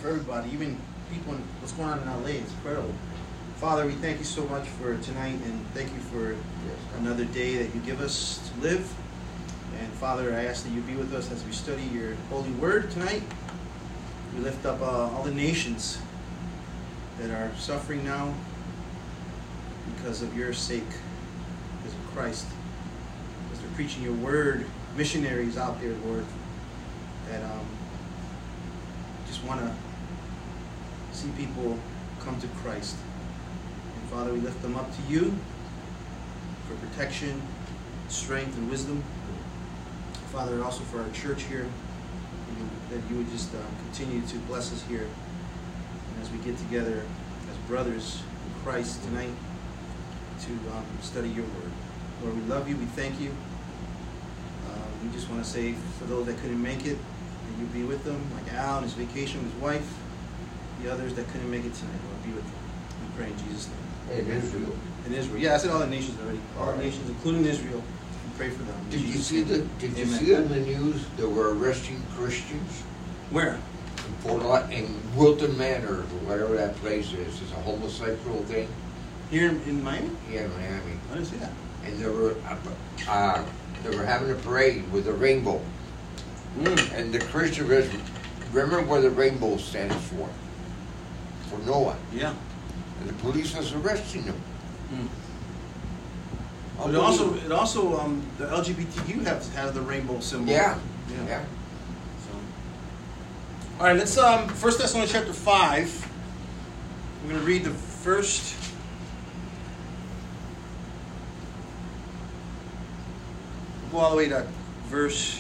for everybody, even people in what's going on in LA. It's incredible. Father, we thank you so much for tonight, and thank you for another day that you give us to live. And Father, I ask that you be with us as we study your holy word tonight. We lift up all the nations that are suffering now because of your sake, because of Christ, because they're preaching your word. Missionaries out there, Lord, that just want to see people come to Christ. And Father, we lift them up to you for protection, strength, and wisdom. Father, also for our church here, that you would just continue to bless us here. And as we get together as brothers in Christ tonight to study your word. Lord, we love you. We thank you. We just want to say for those that couldn't make it, that you be with them, like Al on his vacation with his wife, the others that couldn't make it tonight, Lord, be with them. We pray in Jesus' name. In Israel. In Israel. Yeah, I said all the nations already. All the nations, including Israel. We pray for them. Did you see on the news they were arresting Christians? Where? In Wilton Manor, or whatever that place is. It's a homosexual thing. Here in Miami? Yeah, in Miami. I didn't see that. And they were having a parade with a rainbow. And the Christian remember what the rainbow stands for? For Noah. Yeah. And the police was arresting them. But it also the LGBTQ has the rainbow symbol. Yeah. So. All right, let's 1 Thessalonians chapter 5. We're going to read the first. Go all the way to verse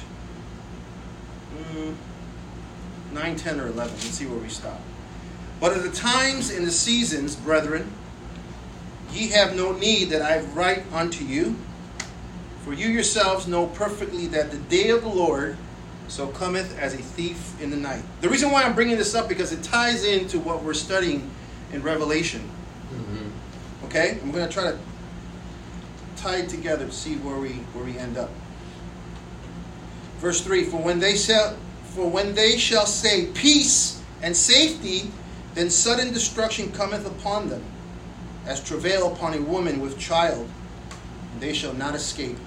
9, 10, or 11. Let's see where we stop. But at the times and the seasons, brethren, ye have no need that I write unto you, for you yourselves know perfectly that the day of the Lord so cometh as a thief in the night. The reason why I'm bringing this up, because it ties into what we're studying in Revelation. Okay? I'm going to try to tie it together to see where we end up. Verse 3, For when they shall say peace and safety, then sudden destruction cometh upon them, as travail upon a woman with child, and they shall not escape.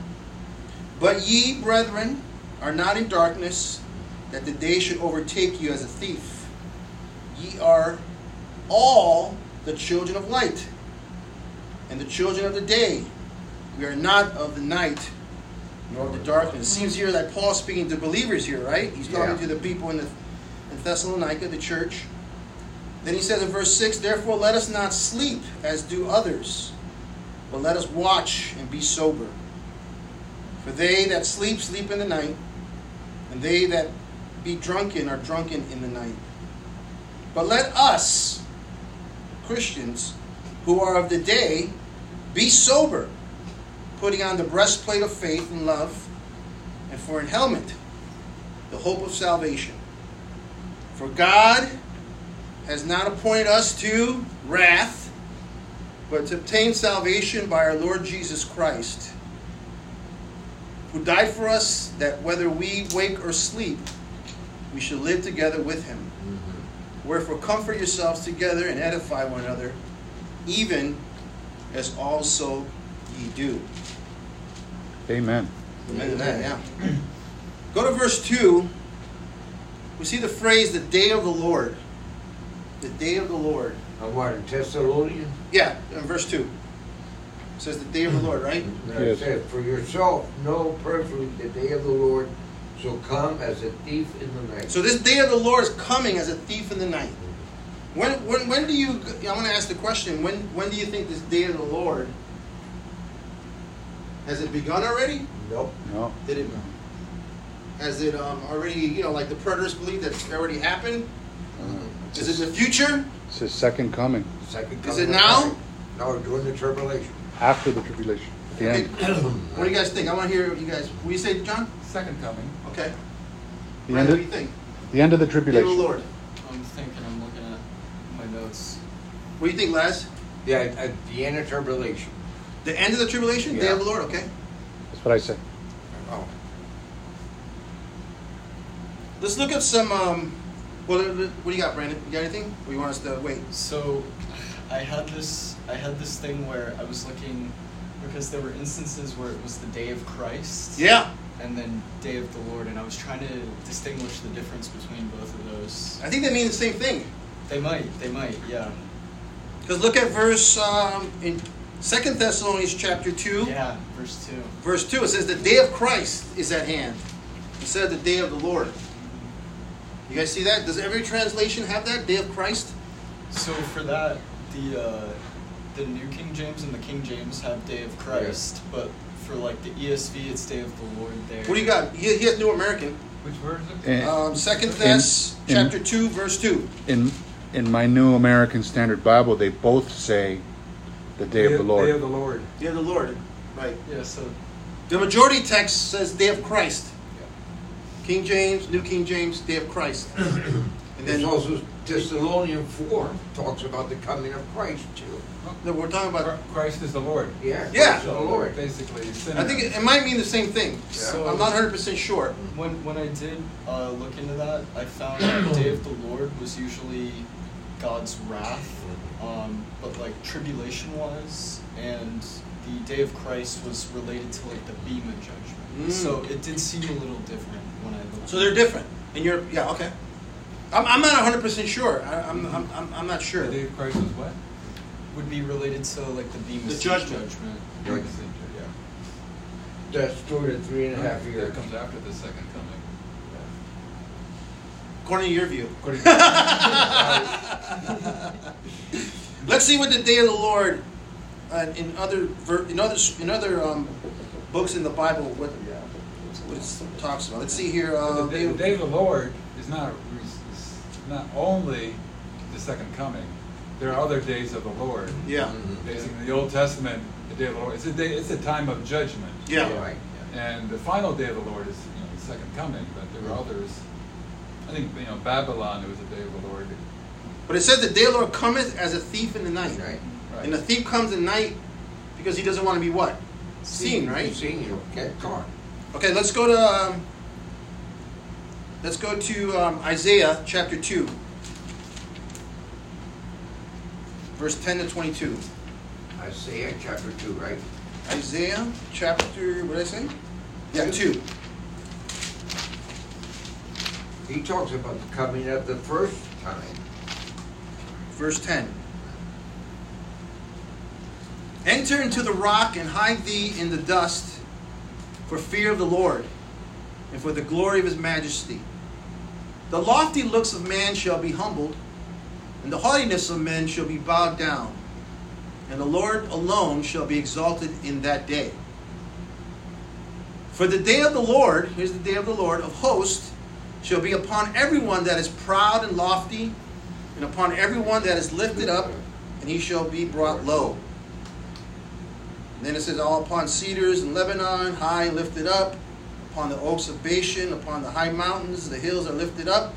But ye, brethren, are not in darkness, that the day should overtake you as a thief. Ye are all the children of light, and the children of the day. We are not of the night, nor of the darkness. It seems here that Paul's speaking to believers here, right? He's talking to the people in Thessalonica, the church. Then he says in verse 6, Therefore let us not sleep as do others, but let us watch and be sober. For they that sleep, sleep in the night, and they that be drunken are drunken in the night. But let us, Christians, who are of the day, be sober, putting on the breastplate of faith and love, and for an helmet, the hope of salvation. For God has not appointed us to wrath, but to obtain salvation by our Lord Jesus Christ, who died for us, that whether we wake or sleep, we shall live together with him. Wherefore comfort yourselves together and edify one another, even as also ye do. Amen. Amen to that, yeah. Go to verse 2. We see the phrase, the day of the Lord. The day of the Lord. On what, in Thessalonians? Yeah, in verse 2. It says the day of the Lord, right? It says, For yourself know perfectly the day of the Lord shall come as a thief in the night. So this day of the Lord is coming as a thief in the night. When do you, I'm going to ask the question, when do you think this day of the Lord, has it begun already? Nope. No. Did it? Has it already, like the preterists believe that's already happened? Is it the future? It's his second coming. Second Is coming it of now? Christ. No, during the tribulation. After the tribulation. At the end. What do you guys think? I want to hear what you guys. What do you say, John? Second coming. Okay. The Ryan, end what do of, you think? the end of the Day of the tribulation. Lord. I'm looking at my notes. What do you think, Laz? Yeah, at the end of tribulation. The end of the tribulation? Day Yeah. of the Lord? Okay. That's what I said. Oh. Let's look at some Well, what do you got, Brandon? You got anything? Or you want us to wait? So, I had this thing where I was looking, because there were instances where it was the day of Christ. Yeah. And then day of the Lord, and I was trying to distinguish the difference between both of those. I think they mean the same thing. They might, yeah. Because look at verse in 2 Thessalonians chapter 2. Yeah, verse 2. Verse 2, it says, the day of Christ is at hand, instead of the day of the Lord. You guys see that? Does every translation have that, day of Christ? So for that, the New King James and the King James have day of Christ, but for like the ESV, it's day of the Lord there. What do you got? He has New American. Which verse is it? 2 Thess chapter 2, verse 2. In my New American Standard Bible, they both say the day of the Lord. Day of the Lord. Day of the Lord. Right. Yeah, so The majority text says day of Christ. King James, New King James, day of Christ. And There's then also Thessalonians 4 talks about the coming of Christ too. no, we're talking about. Christ is the Lord. Yeah. Yeah. Christ the Lord. Basically, I think it might mean the same thing. So- I'm not 100% sure. when I did look into that, I found that day of the Lord was usually God's wrath, but like tribulation was, and the day of Christ was related to like the Bema judgment. So it did seem a little different when I looked. So they're different. And you're okay. I'm not 100% sure. I'm not sure. the day of Christ was what? Would be related to like the Bema The seat judgment. judgment. Like, Yeah. that's 2 to 3.5 That years. comes after the second coming. According to your view. According to Let's see what the day of the Lord in other books in the Bible what it talks about. Let's see here. the day of the Lord is not only the second coming. There are other days of the Lord. Yeah. Basically, in the Old Testament, the day of the Lord, it's a time of judgment. Yeah. Right. And the final day of the Lord is the second coming, but there are others. I think Babylon, it was the day of the Lord. But it says the day of the Lord cometh as a thief in the night. Right. And the thief comes at night because he doesn't want to be what? Seen, right? Seen, you get caught. Okay, let's go to Isaiah chapter 2. Verse 10 to 22. Isaiah chapter 2, right? Isaiah chapter, what did I say? Yeah, 2. He talks about the coming at the first time. Verse 10. Enter into the rock and hide thee in the dust for fear of the Lord and for the glory of his majesty. The lofty looks of man shall be humbled, and the haughtiness of men shall be bowed down, and the Lord alone shall be exalted in that day. For the day of the Lord, here's the day of the Lord, of hosts, shall be upon everyone that is proud and lofty, and upon everyone that is lifted up, and he shall be brought low. And then it says, all upon cedars and Lebanon, high and lifted up, upon the oaks of Bashan, upon the high mountains, the hills are lifted up,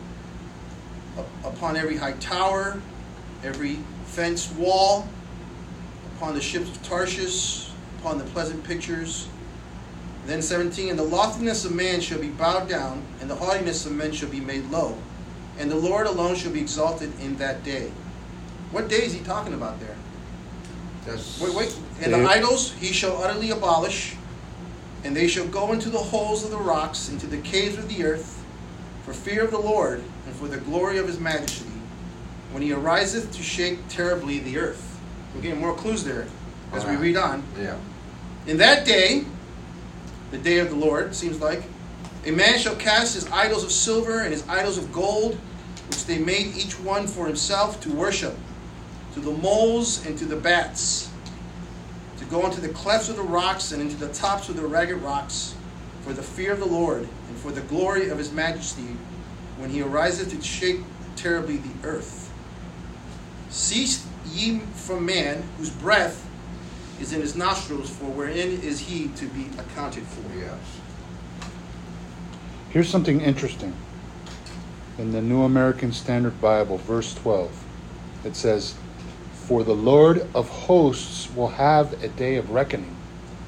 upon every high tower, every fenced wall, upon the ships of Tarshish, upon the pleasant pictures. And then 17, and the loftiness of man shall be bowed down, and the haughtiness of men shall be made low, and the Lord alone shall be exalted in that day. What day is he talking about there? Wait. And the idols he shall utterly abolish, and they shall go into the holes of the rocks, into the caves of the earth, for fear of the Lord, and for the glory of his majesty, when he ariseth to shake terribly the earth. We're getting more clues there as we read on. Yeah. In that day, the day of the Lord, seems like, a man shall cast his idols of silver and his idols of gold, which they made each one for himself to worship, to the moles and to the bats, to go into the clefts of the rocks and into the tops of the ragged rocks, for the fear of the Lord and for the glory of his majesty, when he ariseth to shake terribly the earth. Cease ye from man, whose breath is in his nostrils, for wherein is he to be accounted for? Yes. Here's something interesting. In the New American Standard Bible, verse 12, it says, for the Lord of hosts will have a day of reckoning.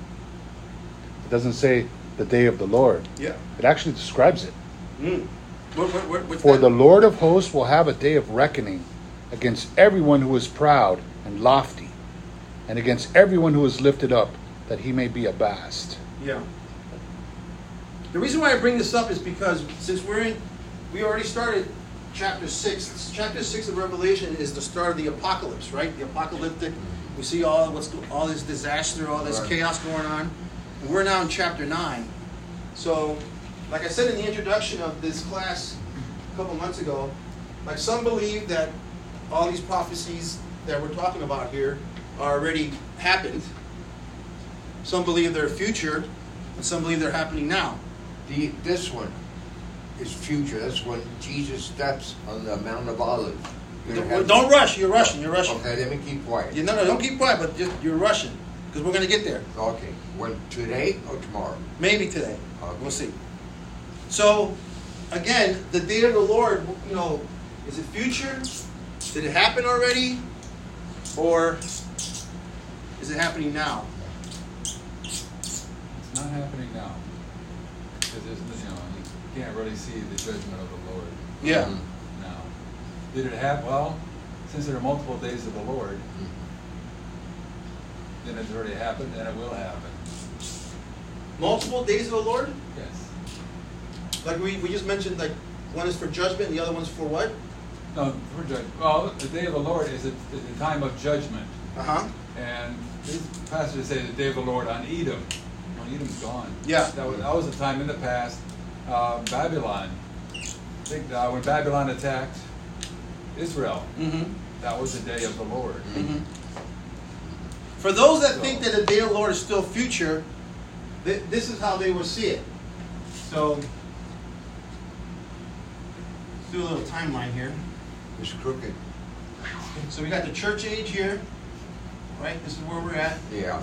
It doesn't say the day of the Lord. Yeah. It actually describes it. What's For that? the Lord of hosts will have a day of reckoning against everyone who is proud and lofty, and against everyone who is lifted up, that he may be abased. Yeah. The reason why I bring this up is because since we already started chapter 6. Chapter 6 of Revelation is the start of the apocalypse, right? The apocalyptic. We see all this disaster, all this chaos going on. And we're now in chapter 9. So, like I said in the introduction of this class a couple months ago, like some believe that all these prophecies that we're talking about here are already happened. Some believe they're future, and some believe they're happening now. This one is future. That's when Jesus steps on the Mount of Olives. Don't rush. You're rushing. Okay, let me keep quiet. No, don't keep quiet, but just you're rushing because we're going to get there. Okay. When, today or tomorrow? Maybe today. Okay. We'll see. So, again, the day of the Lord, is it future? Did it happen already? Or is it happening now? It's not happening now. Because there's, you can't really see the judgment of the Lord. Yeah. Now. Did it happen? Well, since there are multiple days of the Lord, then it's already happened and it will happen. Multiple days of the Lord? Yes. Like we just mentioned, like one is for judgment and the other one's for what? No, for judgment. Well, the day of the Lord is a time of judgment. Uh-huh. And these passages say the day of the Lord on Edom. Well, Edom's gone. Yeah. That was a time in the past. Babylon. I think when Babylon attacked Israel, that was the day of the Lord. For those that think that the day of the Lord is still future, this is how they will see it. So, let's do a little timeline here. It's crooked. So we got the church age here, right? This is where we're at. Yeah.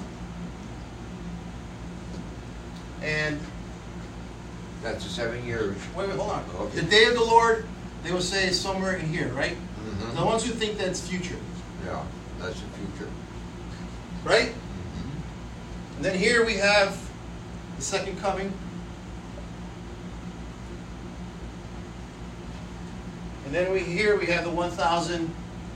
And, That's the 7 years. wait, hold on. Okay. The day of the Lord, they will say is somewhere in here, right? Mm-hmm. The ones who think that's future, Yeah, that's the future. right? And then here we have the second coming. And then here we have the 1,000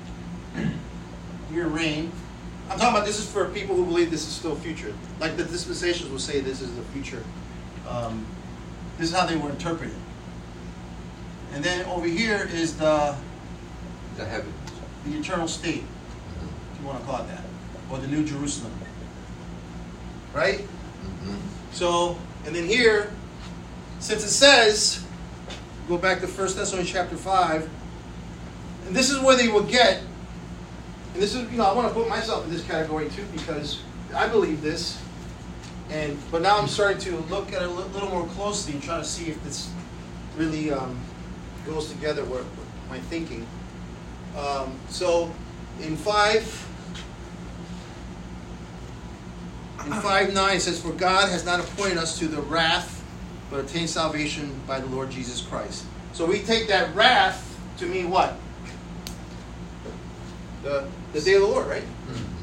year reign. I'm talking about this is for people who believe this is still future. Like the dispensations will say this is the future. This is how they will interpret it. And then over here is the heavens. The eternal state, if you want to call it that, or the New Jerusalem. Right? Mm-hmm. So, and then here, since it says, go back to 1 Thessalonians chapter 5, and this is where they will get, and this is, I want to put myself in this category too, because I believe this, but now I'm starting to look at it a little more closely and try to see if this really goes together with my thinking. So, in 5:9 it says, "For God has not appointed us to the wrath, but obtained salvation by the Lord Jesus Christ." So we take that wrath to mean what? The day of the Lord, right?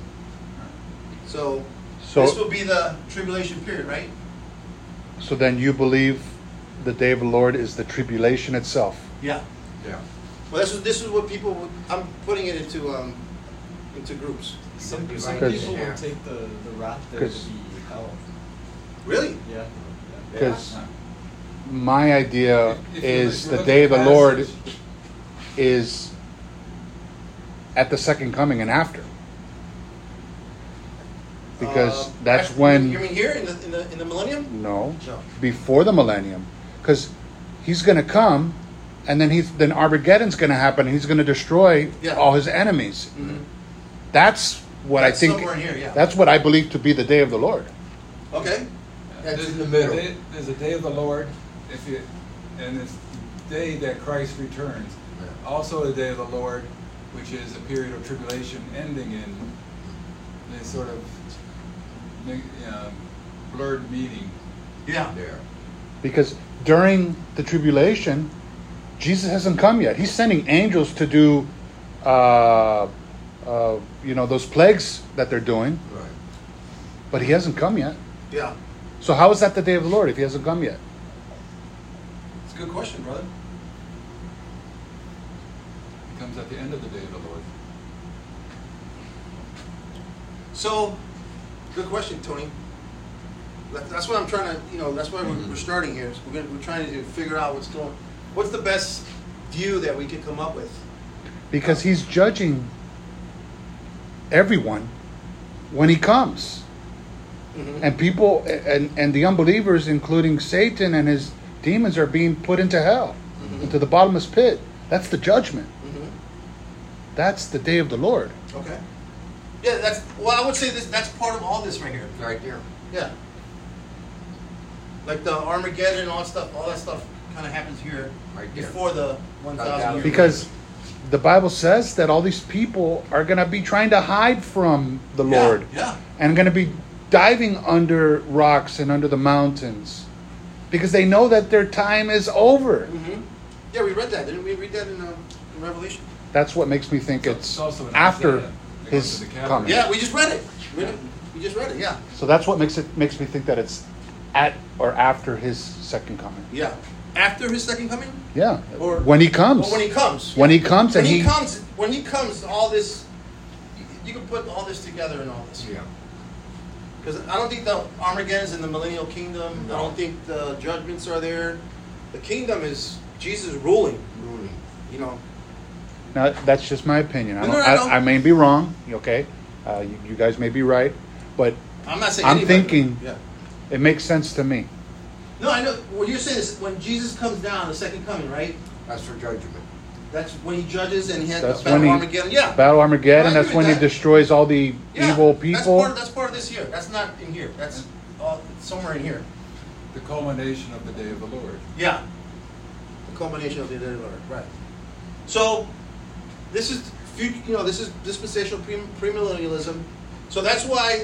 So this will be the tribulation period, right? So then you believe the day of the Lord is the tribulation itself? Yeah. Yeah. Well, this is what people. I'm putting it into groups. Some Because- people will take the wrath there to be hell. Really? Yeah. Because my idea If is you the look day at of the Lord passage- is at the second coming and after. Because that's actually, when... You mean here in the millennium? No, No. before the millennium. Because he's going to come, and then Armageddon's going to happen, and he's going to destroy all his enemies. Mm-hmm. That's what That's I think... somewhere in here, yeah. That's what I believe to be the day of the Lord. Okay. That's in the middle. There's a day of the Lord, and it's the day that Christ returns. Yeah. Also the day of the Lord, which is a period of tribulation ending in this sort of blurred meaning. Yeah. There. Because during the tribulation, Jesus hasn't come yet. He's sending angels to do, those plagues that they're doing, Right. but he hasn't come yet. Yeah. So how is that the day of the Lord if he hasn't come yet? It's a good question, brother. comes at the end of the day of the Lord. So, good question, Tony. That's what I'm trying to, that's why we're starting here. So we're trying to figure out what's the best view that we could come up with. Because he's judging everyone when he comes. Mm-hmm. And people, and the unbelievers, including Satan and his demons, are being put into hell, into the bottomless pit. That's the judgment. Mm-hmm. That's the day of the Lord. Okay. Yeah, I would say that's part of all this right here. Right there. Yeah. Like the Armageddon and all that stuff kind of happens here Right there. before the 1,000 years. Because the Bible says that all these people are going to be trying to hide from the Lord. Yeah. And going to be diving under rocks and under the mountains. Because they know that their time is over. Mm-hmm. Yeah, we read that. Didn't we read that in Revelation? That's what makes me think it's also in after Isaiah. They go his to the cavern. coming. Yeah, we just read it. We just read it, yeah. So that's what makes me think that it's at or after his second coming. Yeah. After his second coming? Yeah. Or when he comes. Or when he comes. When he comes when and he comes, all this, you can put all this together and all this. Yeah. Because I don't think the Armageddon's in the millennial kingdom. No. I don't think the judgments are there. The kingdom is Jesus ruling. Now, that's just my opinion. No, no. I may be wrong. Okay, you guys may be right, but I'm not saying. I'm anybody- thinking Yeah. it makes sense to me. No, I know what you're saying is when Jesus comes down, the second coming, right? That's for judgment. That's when he judges and he has That's the battle when he Armageddon. Yeah. Battle Armageddon. I agree That's when with he that. destroys all the Yeah, evil people. That's part of this year. That's not in here. That's somewhere in here. The culmination of the day of the Lord. Yeah. The culmination of the day of the Lord. Right. So, this is this is dispensational premillennialism. So that's why,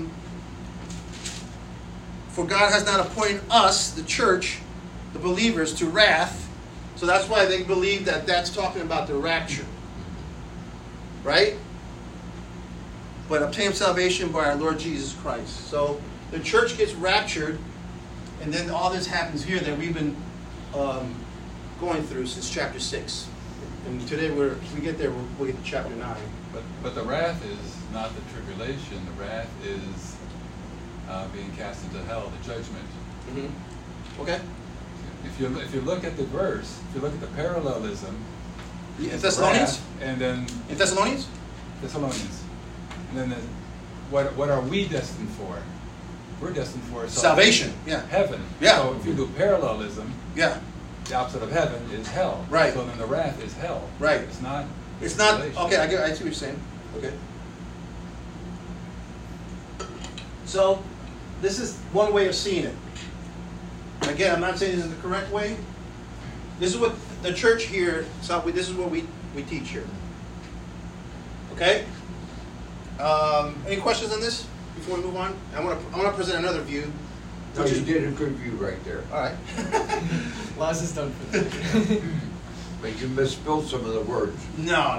for God has not appointed us, the church, the believers, to wrath. So that's why they believe that that's talking about the rapture. Right? But obtain salvation by our Lord Jesus Christ. So the church gets raptured, and then all this happens here that we've been going through since chapter 6. And today we get there, we'll get to chapter 9. But the wrath is not the tribulation. The wrath is being cast into hell, the judgment. Mm-hmm. Okay. If you look at the verse, if you look at the parallelism, In it's Thessalonians? wrath, and then In Thessalonians? Thessalonians, and then what are we destined for? We're destined for Salvation. Yeah. heaven. Yeah. So if you do parallelism, Yeah. the opposite of heaven is hell. Right. So then the wrath is hell. Right. It's not. It's not. tribulation. Okay, I see what you're saying. Okay. So, this is one way of seeing it. Again, I'm not saying this is the correct way. This is what the church here, so this is what we teach here. Okay? Any questions on this before we move on? I want to present another view. No, you did a good view right there. All right. Laz is done for that. But you misspelled some of the words. No.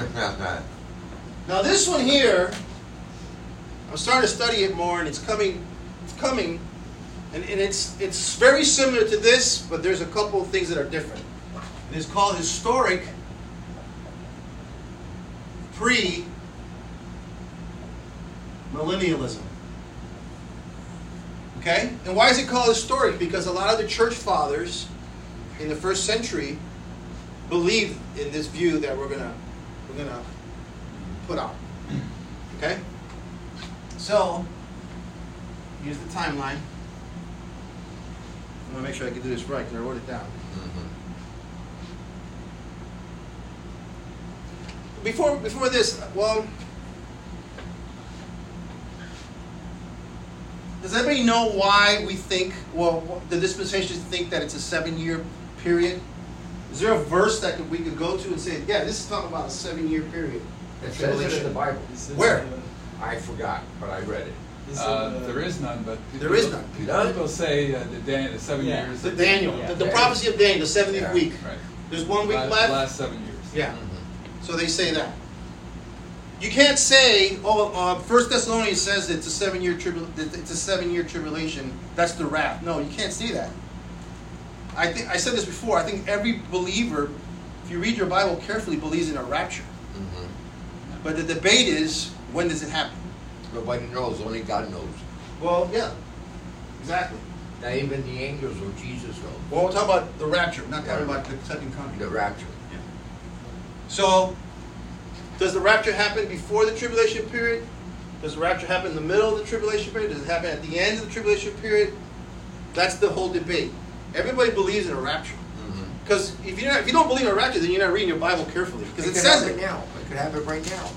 Now this one here, I'm starting to study it more, and it's coming, and it's very similar to this, but there's a couple of things that are different. And it's called historic pre-millennialism. Okay? And why is it called historic? Because a lot of the church fathers in the first century believed in this view that we're gonna put out. Okay? So, here's the timeline. I'm gonna make sure I can do this right because I wrote it down. Before this, well, does anybody know why we think, the dispensations think that it's a 7-year period? Is there a verse that we could go to and say, yeah, this is talking about a 7-year period? It says it in the Bible. Where? I forgot, but I read it. There is none, but There is none. People say the 7 Yeah. years. The Daniel, Yeah. the prophecy of Daniel, the 70th Yeah. week. Right. There's 1 week last, left. last 7 years. Yeah. So they say that. You can't say, 1 Thessalonians says it's a 7-year tribulation. That's the wrath. No, you can't say that. I said this before. I think every believer if you read your Bible carefully, believes in a rapture. Mm-hmm. But the debate is, when does it happen? Nobody knows. Only God knows. Well, yeah, exactly. Not even the angels or Jesus knows. Well, we're talking about the rapture, not talking Yeah. about the second coming. The rapture. So, does the rapture happen before the tribulation period? Does the rapture happen in the middle of the tribulation period? Does it happen at the end of the tribulation period? That's the whole debate. Everybody believes in a rapture. Because if you don't believe in a rapture, then you're not reading your Bible carefully. Because it could says happen it. now. It could happen right now.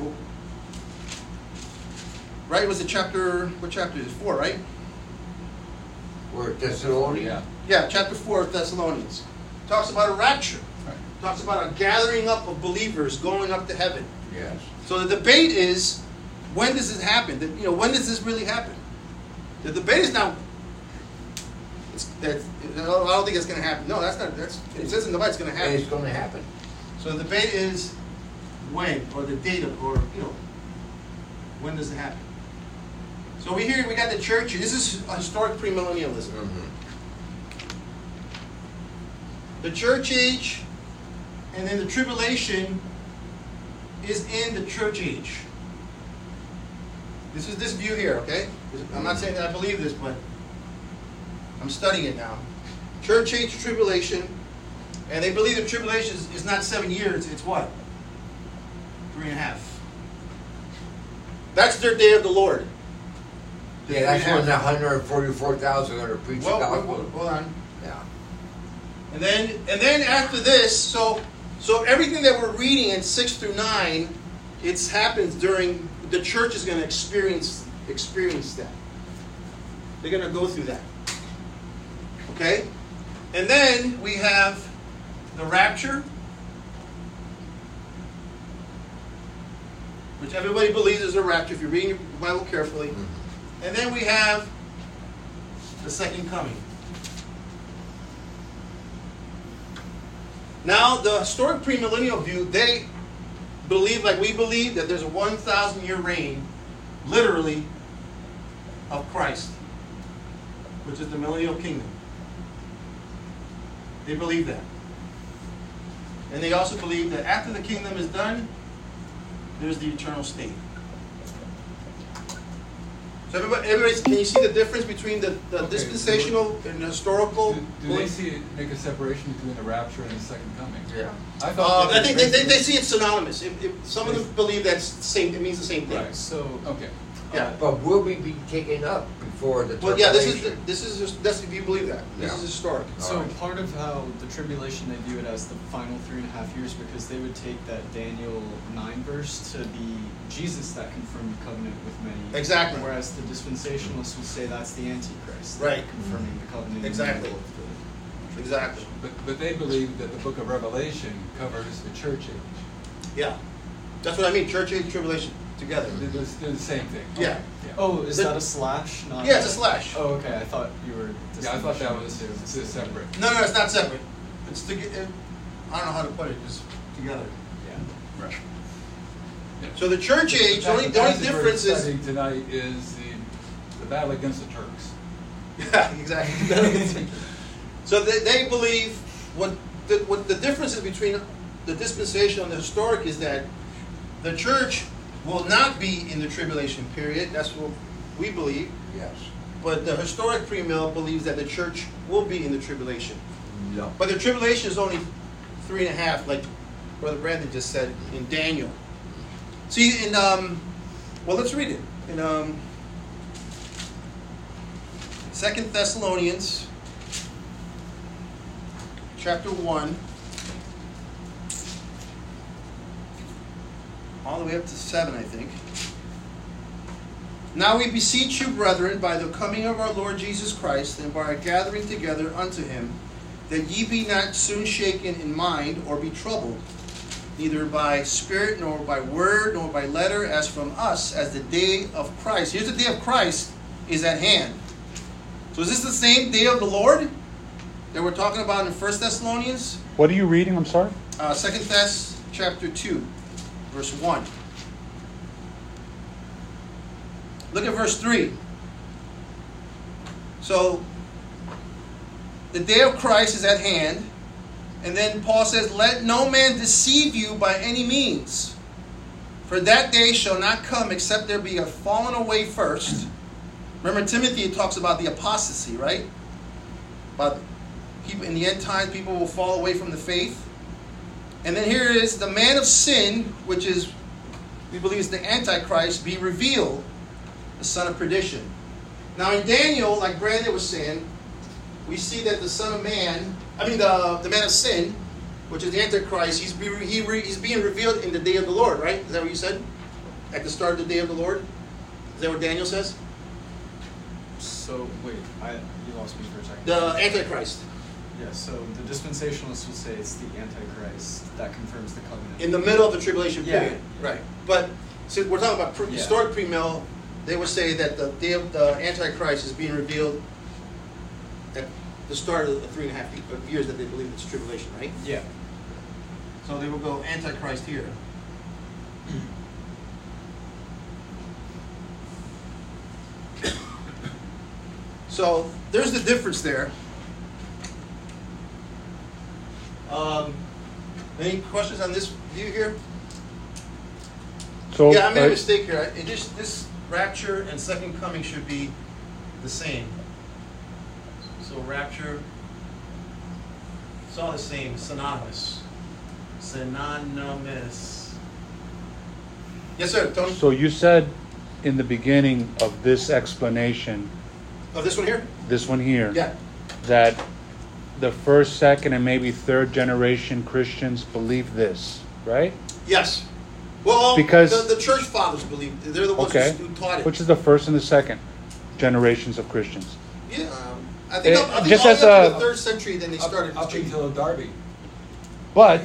Right? Was it chapter, what chapter is it? 4, right? We're Thessalonians. Yeah. Yeah, chapter 4 of Thessalonians. Talks about a rapture. Right. Talks about a gathering up of believers going up to heaven. Yes. So the debate is, when does this happen? When does this really happen? The debate is now. I don't think it's going to happen. No, that's not. It says in the Bible it's going to And happen. it's going to happen. So the debate is when, or the date of, or when does it happen? So we got the church. This is historic premillennialism. Mm-hmm. The church age, and then the tribulation is in the church age. This is this view here, okay? I'm not saying that I believe this, but I'm studying it now. Church age tribulation, and they believe the tribulation is not 7 years, it's what? 3.5. That's their day of the Lord. Yeah, that's when the 144,000 are going to preach the gospel. Hold on. Yeah. And then after this, so everything that we're reading in 6 through 9, it happens during, the church is going to experience that. They're going to go through that. Okay? And then we have the rapture, which everybody believes is a rapture if you're reading your Bible carefully. Mm-hmm. And then we have the second coming. Now, the historic premillennial view, they believe, like we believe, that there's a 1,000-year reign, literally, of Christ, which is the millennial kingdom. They believe that. And they also believe that after the kingdom is done, there's the eternal state. So everybody, can you see the difference between the dispensational and the historical? Do they make a separation between the rapture and the second coming? Yeah. I thought I think they see it synonymous. Some of them believe that's the same. It means the same thing. Right. So Okay. Yeah. But will we be taken up before the Well, yeah. tribulation? This is that's if you believe that. This Yeah. is historic. So Alright. part of how the tribulation, they view it as the final 3.5 years, because they would take that Daniel 9 verse to be Jesus that confirmed the covenant with many. Exactly. Whereas the dispensationalists would say that's the Antichrist. Right. Confirming the covenant. in the Exactly. middle of the- Exactly. But they believe that the book of Revelation covers the church age. Yeah. That's what I mean. Church age tribulation together. They're the same thing. Yeah. Oh, is that a slash? Not Yeah, it's a slash. Oh, okay. I thought you were. Yeah, I thought that was distinguishing the two. separate. No, it's not separate. It's I don't know how to put it. Just together. Yeah. Right. Yeah. So the church age. The only passage difference we're is. studying tonight is the battle against the Turks. Yeah, exactly. So they believe what the difference is between the dispensational and the historic is that the church will not be in the tribulation period. That's what we believe. Yes. But the historic premill believes that the church will be in the tribulation. No. But the tribulation is only 3.5, like Brother Brandon just said in Daniel. See, in well, let's read it in 2 Thessalonians chapter 1, all the way up to 7, I think. Now we beseech you, brethren, by the coming of our Lord Jesus Christ, and by our gathering together unto him, that ye be not soon shaken in mind, or be troubled, neither by spirit, nor by word, nor by letter, as from us, as the day of Christ. Here's the day of Christ is at hand. So is this the same day of the Lord that we're talking about in 1 Thessalonians? What are you reading? I'm sorry. 2 Thess chapter 2, verse 1. Look at verse 3. So, the day of Christ is at hand, And then Paul says, let no man deceive you by any means. For that day shall not come except there be a fallen away first. Remember, Timothy talks about the apostasy, right? About people in the end times, people will fall away from the faith. And then here it is, the man of sin, which is, we believe is the Antichrist, be revealed, the son of perdition. Now in Daniel, like Brandon was saying, we see that the son of man, the man of sin, which is the Antichrist, he's being revealed in the day of the Lord, right? Is that what you said? At the start of the day of the Lord? Is that what Daniel says? So, wait, you lost me for a second. The Antichrist. Yeah, so the dispensationalists would say it's the Antichrist that confirms the covenant. In the middle of the tribulation Yeah. period. Right. But since we're talking about historic premill, they would say that the day of the Antichrist is being revealed at the start of the 3.5 years that they believe it's tribulation, right? Yeah. So they will go Antichrist here. So there's the difference there. Any questions on this view here? So Yeah, I made a mistake here. This rapture and second coming should be the same. So rapture, it's all the same, synonymous. Synonymous. Yes, sir, Tony? So you said in the beginning of this explanation, Oh, this one here? this one here, Yeah. that the first, second, and maybe third generation Christians believe this, right? Yes. Well, Because- the church fathers believe. They're the ones Okay. who taught it. Which is the first and the second generations of Christians. Yeah. I think just all as the way up to a- the 3rd century, then they started up changing. until Darby. But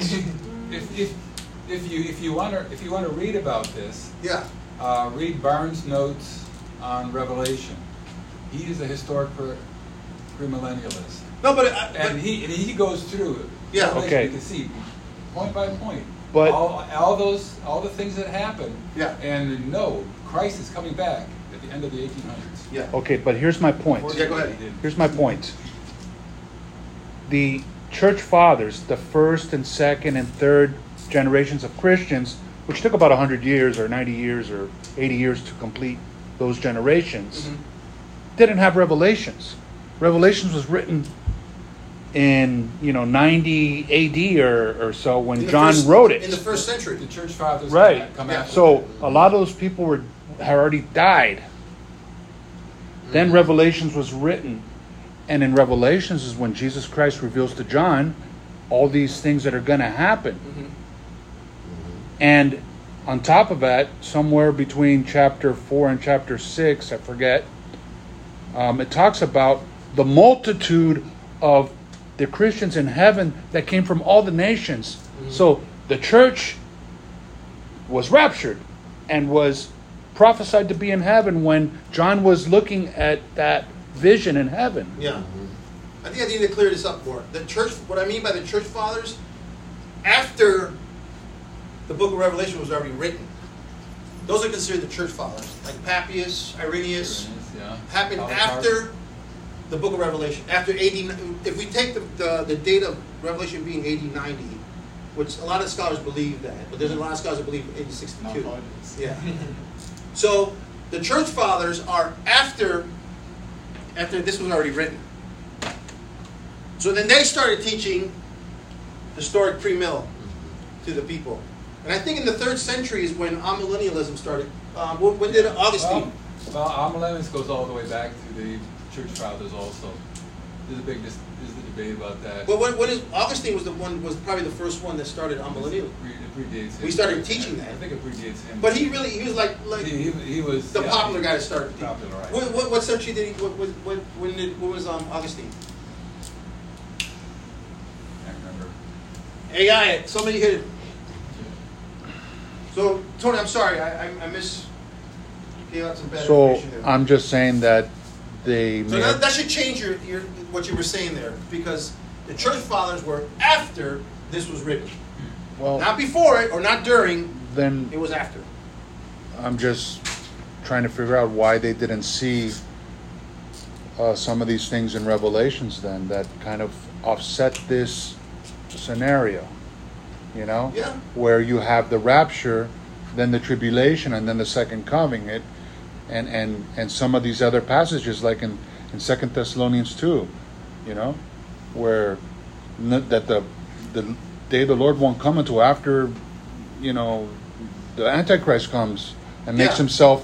If you want to read about this, Yeah. read Barnes' notes on Revelation. He is a historic premillennialist, No, but and he goes through. Yeah. Revelation, Okay. You can see point by point. But- all the things that happen. Yeah. And no, Christ is coming back at the end of the 1800s. yeah. okay, but here's my point. Yeah, go ahead. Here's my point. The church fathers, the first and second and third generations of Christians, which took about 100 years or 90 years or 80 years to complete those generations, didn't have Revelations. Revelations was written in 90 AD or so when John wrote it. In the 1st century. The church fathers Right. come after. So a lot of those people had already died. Then Revelations was written. And in Revelations is when Jesus Christ reveals to John all these things that are going to happen. And on top of that, somewhere between chapter 4 and chapter 6, I forget, it talks about the multitude of the Christians in heaven that came from all the nations. So the church was raptured and was prophesied to be in heaven when John was looking at that vision in heaven. Yeah. I think I need to clear this up more. The church, what I mean by the church fathers, after the book of Revelation was already written, those are considered the church fathers. Like Papias, Irenaeus, Yeah. happened Polycarp. after the book of Revelation. After AD, if we take the date of Revelation being AD 90, which a lot of scholars believe that, but there's a lot of scholars that believe AD 62. Yeah. So the church fathers are after this was already written. So then they started teaching historic premill to the people. And I think in the 3rd century is when amillennialism started. When did Augustine? Well, amillennialism goes all the way back to the church fathers also. There's a debate about that. Well, what is Augustine was probably the first one that started amillennialism. It predates him. We started teaching that. I think it predates him. But he was like he was the popular guy that started. Popular, right. What century did he? When was Augustine? I remember. AI. Somebody hit it. So Tony, I'm sorry, I gave out some bad So information there. I'm just saying that they So that should change your what you were saying there, because the church fathers were after this was written, not before it or not during. Then It was after. I'm just trying to figure out why they didn't see some of these things in Revelations then that kind of offset this scenario, you know, Yeah. where you have the rapture, then the tribulation, and then the second coming. And some of these other passages, like in 2 Thessalonians 2, you know, where that the day of the Lord won't come until after, you know, the Antichrist comes and makes himself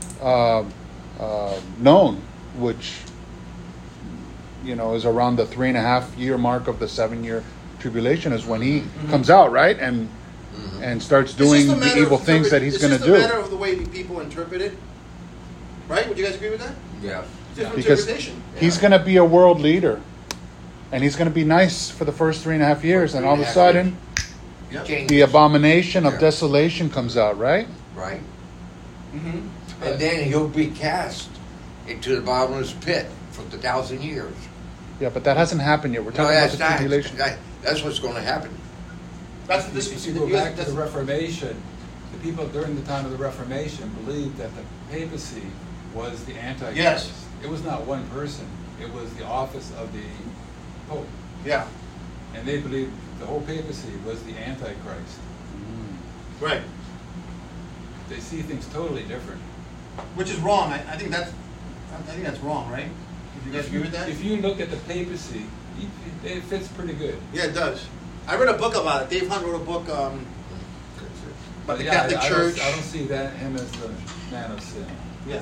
known, which, you know, is around the 3.5 year mark of the 7-year tribulation, is when he comes out, right, and starts doing the evil things that he's going to do. It's just a matter of the way people interpret it, right? Would you guys agree with that? Yeah. Different Because interpretation. he's going to be a world leader, and he's going to be nice for the first 3.5 years, and all of a 3.5 sudden, Yep. Changes. the abomination of Yeah. desolation comes out, right? Right. Mm-hmm. And then he'll be cast into the bottomless pit for 1,000 years. Yeah, but that hasn't happened yet. We're No, talking about that's the not. tribulation. That's what's going to happen. That's If this. you go back to the Reformation, the people during the time of the Reformation believed that the papacy was the Antichrist. Yes. It was not one person. It was the office of the Pope. Yeah. And they believed the whole papacy was the Antichrist. Right. They see things totally different. Which is wrong. I think that's wrong, right? Do you guys agree with that? If you look at the papacy, it fits pretty good. Yeah, it does. I read a book about it. Dave Hunt wrote a book about the Yeah, Catholic Church. I don't see that him as the man of sin. Yeah.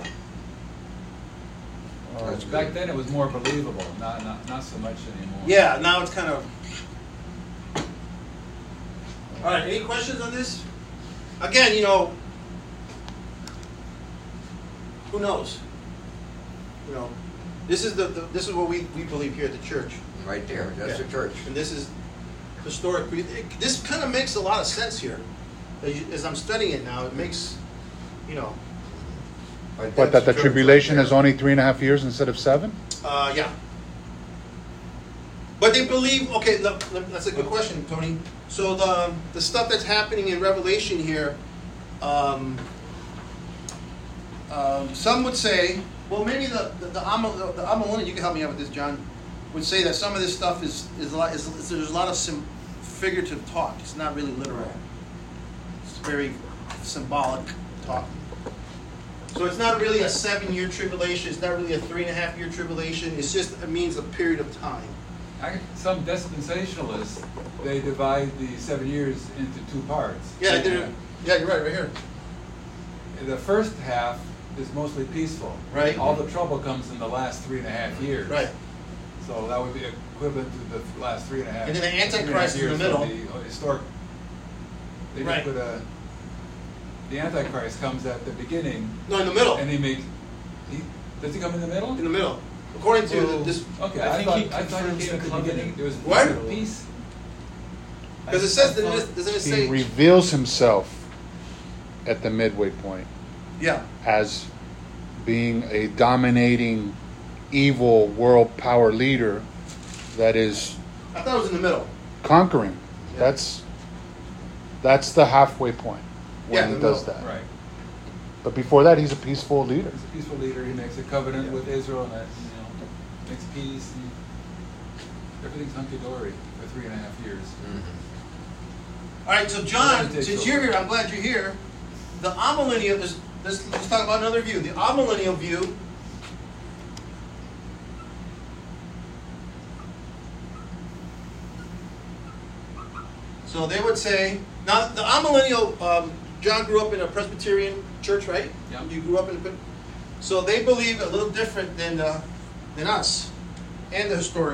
That's Back good. then it was more believable, not so much anymore. Yeah, now it's kind of... All right, any questions on this? Again, you know, who knows? You know, this is this is what we believe here at the church. Right there. That's Yeah. the church. And this is historic. This kind of makes a lot of sense here. As I'm studying it now, it makes, you know, But But that's that the church tribulation right is there. only 3.5 years instead of 7? yeah. But they believe, okay, look, that's a good question, Tony. So the stuff that's happening in Revelation here, some would say, well, maybe the Amillennium, you can help me out with this, John, would say that some of this stuff is there's a lot of figurative talk. It's not really literal. It's very symbolic talk. So it's not really a 7-year tribulation. It's not really a 3.5 year tribulation. It's just, it means a period of time. Some dispensationalists, they divide the 7 years into 2 parts. Yeah, I did. Yeah, you're right here. The first half is mostly peaceful. Right. All the trouble comes in the last 3.5 years. Right. So that would be equivalent to the last 3.5. And then the Antichrist in the years middle. of the historic. They Right. just put the Antichrist comes at the beginning, No, in the middle. and does he come in the middle? In the middle. According to this, Okay, I I think thought he he came confirms at the the beginning. covenant. There was What? peace. because it says, I thought- doesn't it He say? reveals himself at the midway point Yeah. as being a dominating, evil world power leader that is I thought it was in the middle. conquering. Yeah. That's the halfway point when Yeah, he the does middle. that. Right. But before that, he's a peaceful leader. He's a peaceful leader. He makes a covenant Yeah. with Israel, and makes peace, and everything's hunky dory for 3.5 years. All right, so John, Takes since over. you're here, I'm glad you're here. The amillennial, let's talk about another view. The amillennial view. So they would say, now the amillennial, John grew up in a Presbyterian church, right? Yeah. You grew up in a, so they believe a little different than us and the historic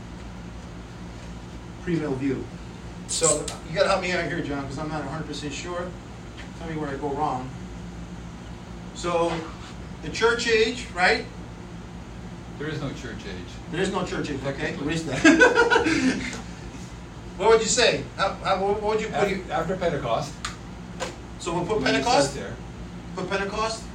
premill view. So you gotta help me out here, John, because I'm not 100% sure. Tell me where I go wrong. So the church age, right? There is no church age. There is no church age. Okay, what is that? What would you say? What would you put? After Pentecost. So we'll put when it Pentecost. says there, Put Pentecost.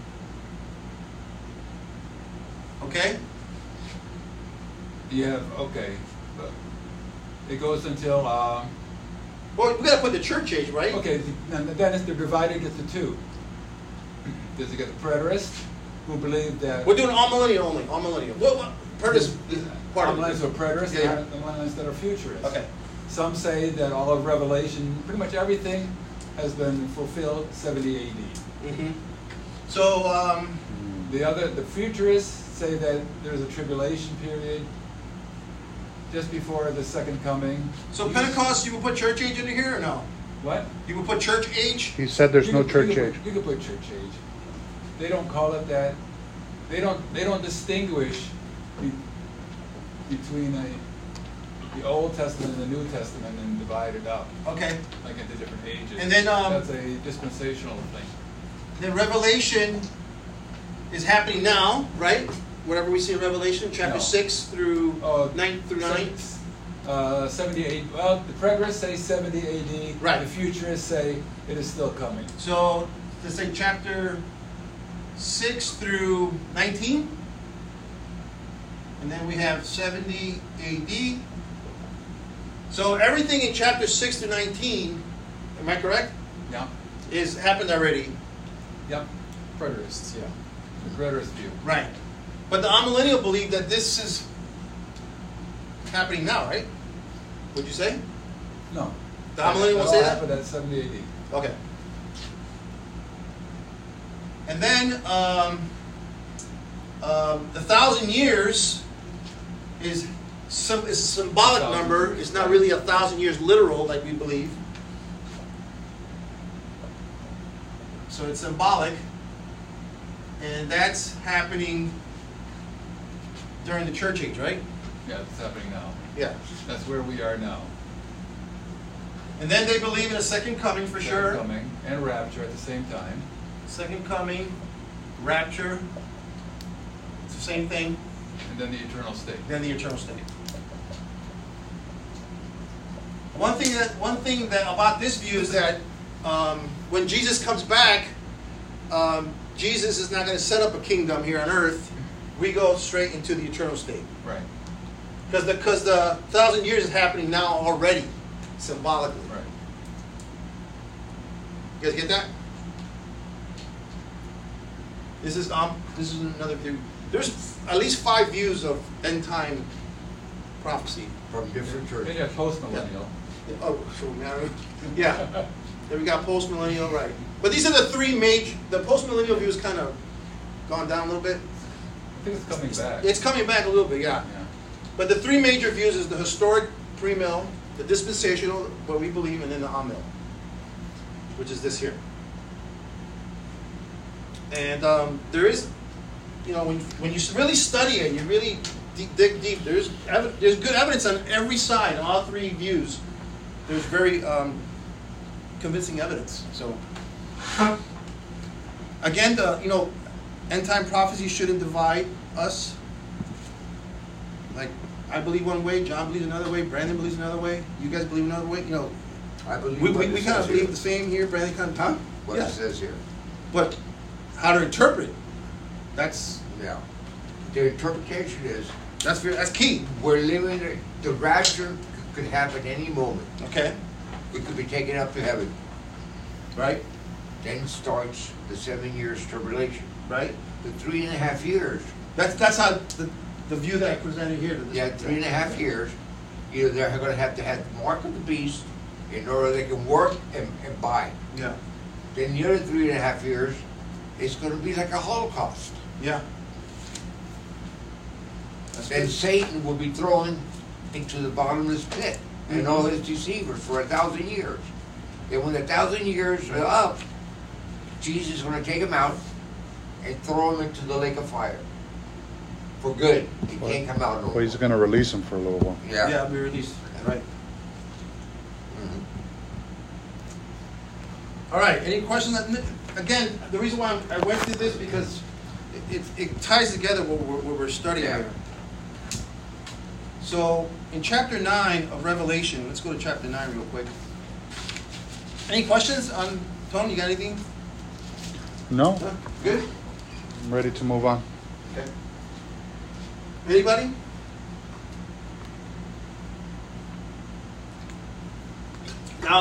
Okay. you have, okay. But it goes until, Well, we gotta put the church age, right? okay, then they're divided into 2. There's you got the preterists, who believe that... We're doing all millennial only. All millennial. What? Preterist is part of Millennials it. are preterists, Yeah, yeah. and the millennials that are futurists. Okay. Some say that all of Revelation, pretty much everything, has been fulfilled 70 AD. Mm-hmm. So, The futurists say that there's a tribulation period just before the second coming. so Pentecost, you will put church age into here or no? What? You will put church age? He said there's no church you age. You can put church age. They don't call it that. They don't distinguish between the Old Testament and the New Testament and divide it up Okay. like into different ages. And then, that's a dispensational thing. Then Revelation is happening now, right? Whatever we see in Revelation, chapter No. 6 through Oh, 9 through 9. 78. Well, the preggers say 70 AD. Right. The futurists say it is still coming. So let's say chapter 6 through 19. And then we have 70 AD. So everything in chapter 6 through 19, am I correct, Yeah. is happened already. Yep. Preterists, yeah. The preterist view. Right. But the amillennial believe that this is happening now, right? Would you say? No. The amillennial will say that? happened at 70 AD. Okay. And then the 1,000 years is a symbolic 1,000 number. years. It's not really 1,000 years literal like we believe. So it's symbolic. And that's happening during the church age, right? Yeah, it's happening now. Yeah. That's where we are now. And then they believe in a second coming for Second sure. coming and rapture at the same time. Second coming, rapture. It's the same thing. And then the eternal state. Then the eternal state. One thing that about this view is that when Jesus comes back, Jesus is not going to set up a kingdom here on earth. We go straight into the eternal state. Right. Because the 1,000 years is happening now already, symbolically. Right. You guys get that? This is another view. There's at least 5 views of end time prophecy. From different Then churches. you have post-millennial. Oh, sure, man. Yeah. Then we got post-millennial, right. But these are the 3 major... The post-millennial view has kind of gone down a little bit. I think it's coming back. It's coming back a little bit, yeah. Yeah. But the 3 major views is the historic pre-mill, the dispensational, what we believe, and then the amill, which is this here. And there is, when you really study it, you really dig deep, there's good evidence on every side, all 3 views. There's very convincing evidence. So, again, end time prophecy shouldn't divide us. Like, I believe one way, John believes another way, Brandon believes another way, you guys believe another way. I believe We what it kind says of believe here. the same here, Brandon kind of, huh? What Yeah. it says here. But how to interpret, that's Yeah. The interpretation is that's key. we're living. The rapture could happen any moment. Okay, It could be taken up to heaven. right, Then starts the 7 years tribulation. right. The 3.5 years. That's how the view that I presented here. Yeah, 3.5 years. Either they're going to have the mark of the beast in order they can work and buy. Yeah, Then the other 3.5 years, it's going to be like a Holocaust. yeah. That's Then good. Satan will be thrown into the bottomless pit and all his deceivers for 1,000 years. And when the 1,000 years are up, Jesus is going to take him out and throw him into the lake of fire. For good. He can't come out no Well, more. he's going to release him for a little while. Yeah. Yeah, be released. Right. Mhm. All right. Any questions? Again, the reason why I went through this because it ties together what we're studying Yeah. here. So in chapter 9 of Revelation, let's go to chapter 9 real quick. Any questions on Tony? You got anything? No? No? Good. I'm ready to move on. Okay. Anybody? Now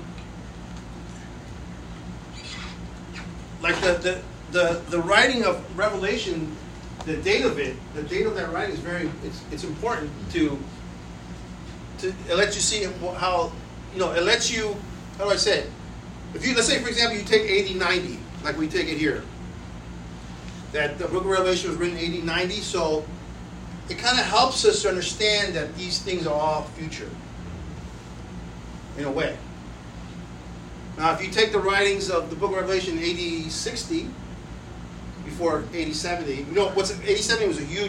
the writing of Revelation, the date of that writing is it's important to it lets you see how, it lets you, how do I say it? Let's say, for example, you take AD 90, like we take it here. That the book of Revelation was written AD 90, so it kind of helps us to understand that these things are all future, in a way. Now, if you take the writings of the book of Revelation AD 60, before AD 70, AD 70 was a huge,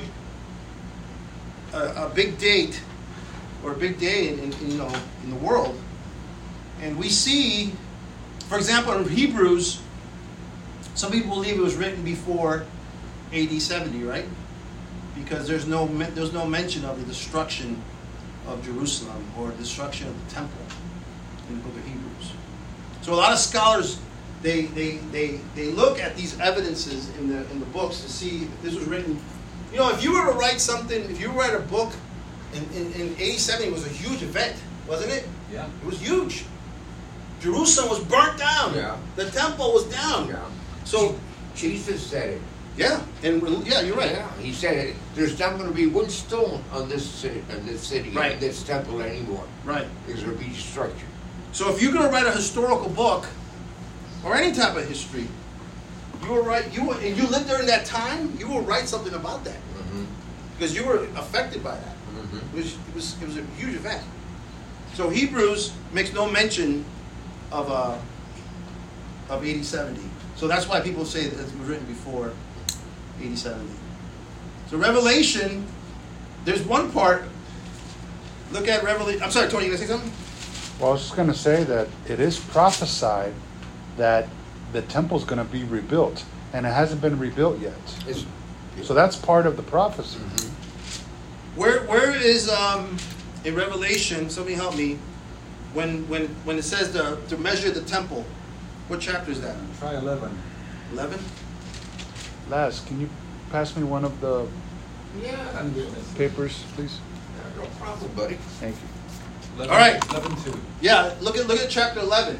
a big date, or a big day in the world. And we see, for example, in Hebrews, some people believe it was written before AD 70, right? Because there's no mention of the destruction of Jerusalem or destruction of the temple in the book of Hebrews. So a lot of scholars they look at these evidences in the books to see if this was written. If you were to write something, if you write a book in AD 70, it was a huge event, wasn't it? Yeah. It was huge. Jerusalem was burnt down. Yeah. The temple was down. Yeah. So Jesus said it. yeah, and you're right. Yeah, he said it. There's not going to be one stone on this city, Right. on this temple anymore. Right. There's going to be destruction. So if you're going to write a historical book or any type of history, you will write. And you lived during that time. You will write something about that because you were affected by that. It was a huge event. So Hebrews makes no mention of AD 70. So that's why people say that it was written before AD 70. So Revelation, there's one part. Look at Revelation. I'm sorry, Tony, you going to say something? Well, I was just going to say that it is prophesied that the temple's going to be rebuilt, and it hasn't been rebuilt yet. So that's part of the prophecy. Where is in Revelation? Somebody help me. When it says to measure the temple, what chapter is that? Try 11. 11. Laz, can you pass me one of the Yeah. papers, please? No problem, buddy. Thank you. 11, All right. 11:2. Yeah, look at chapter 11.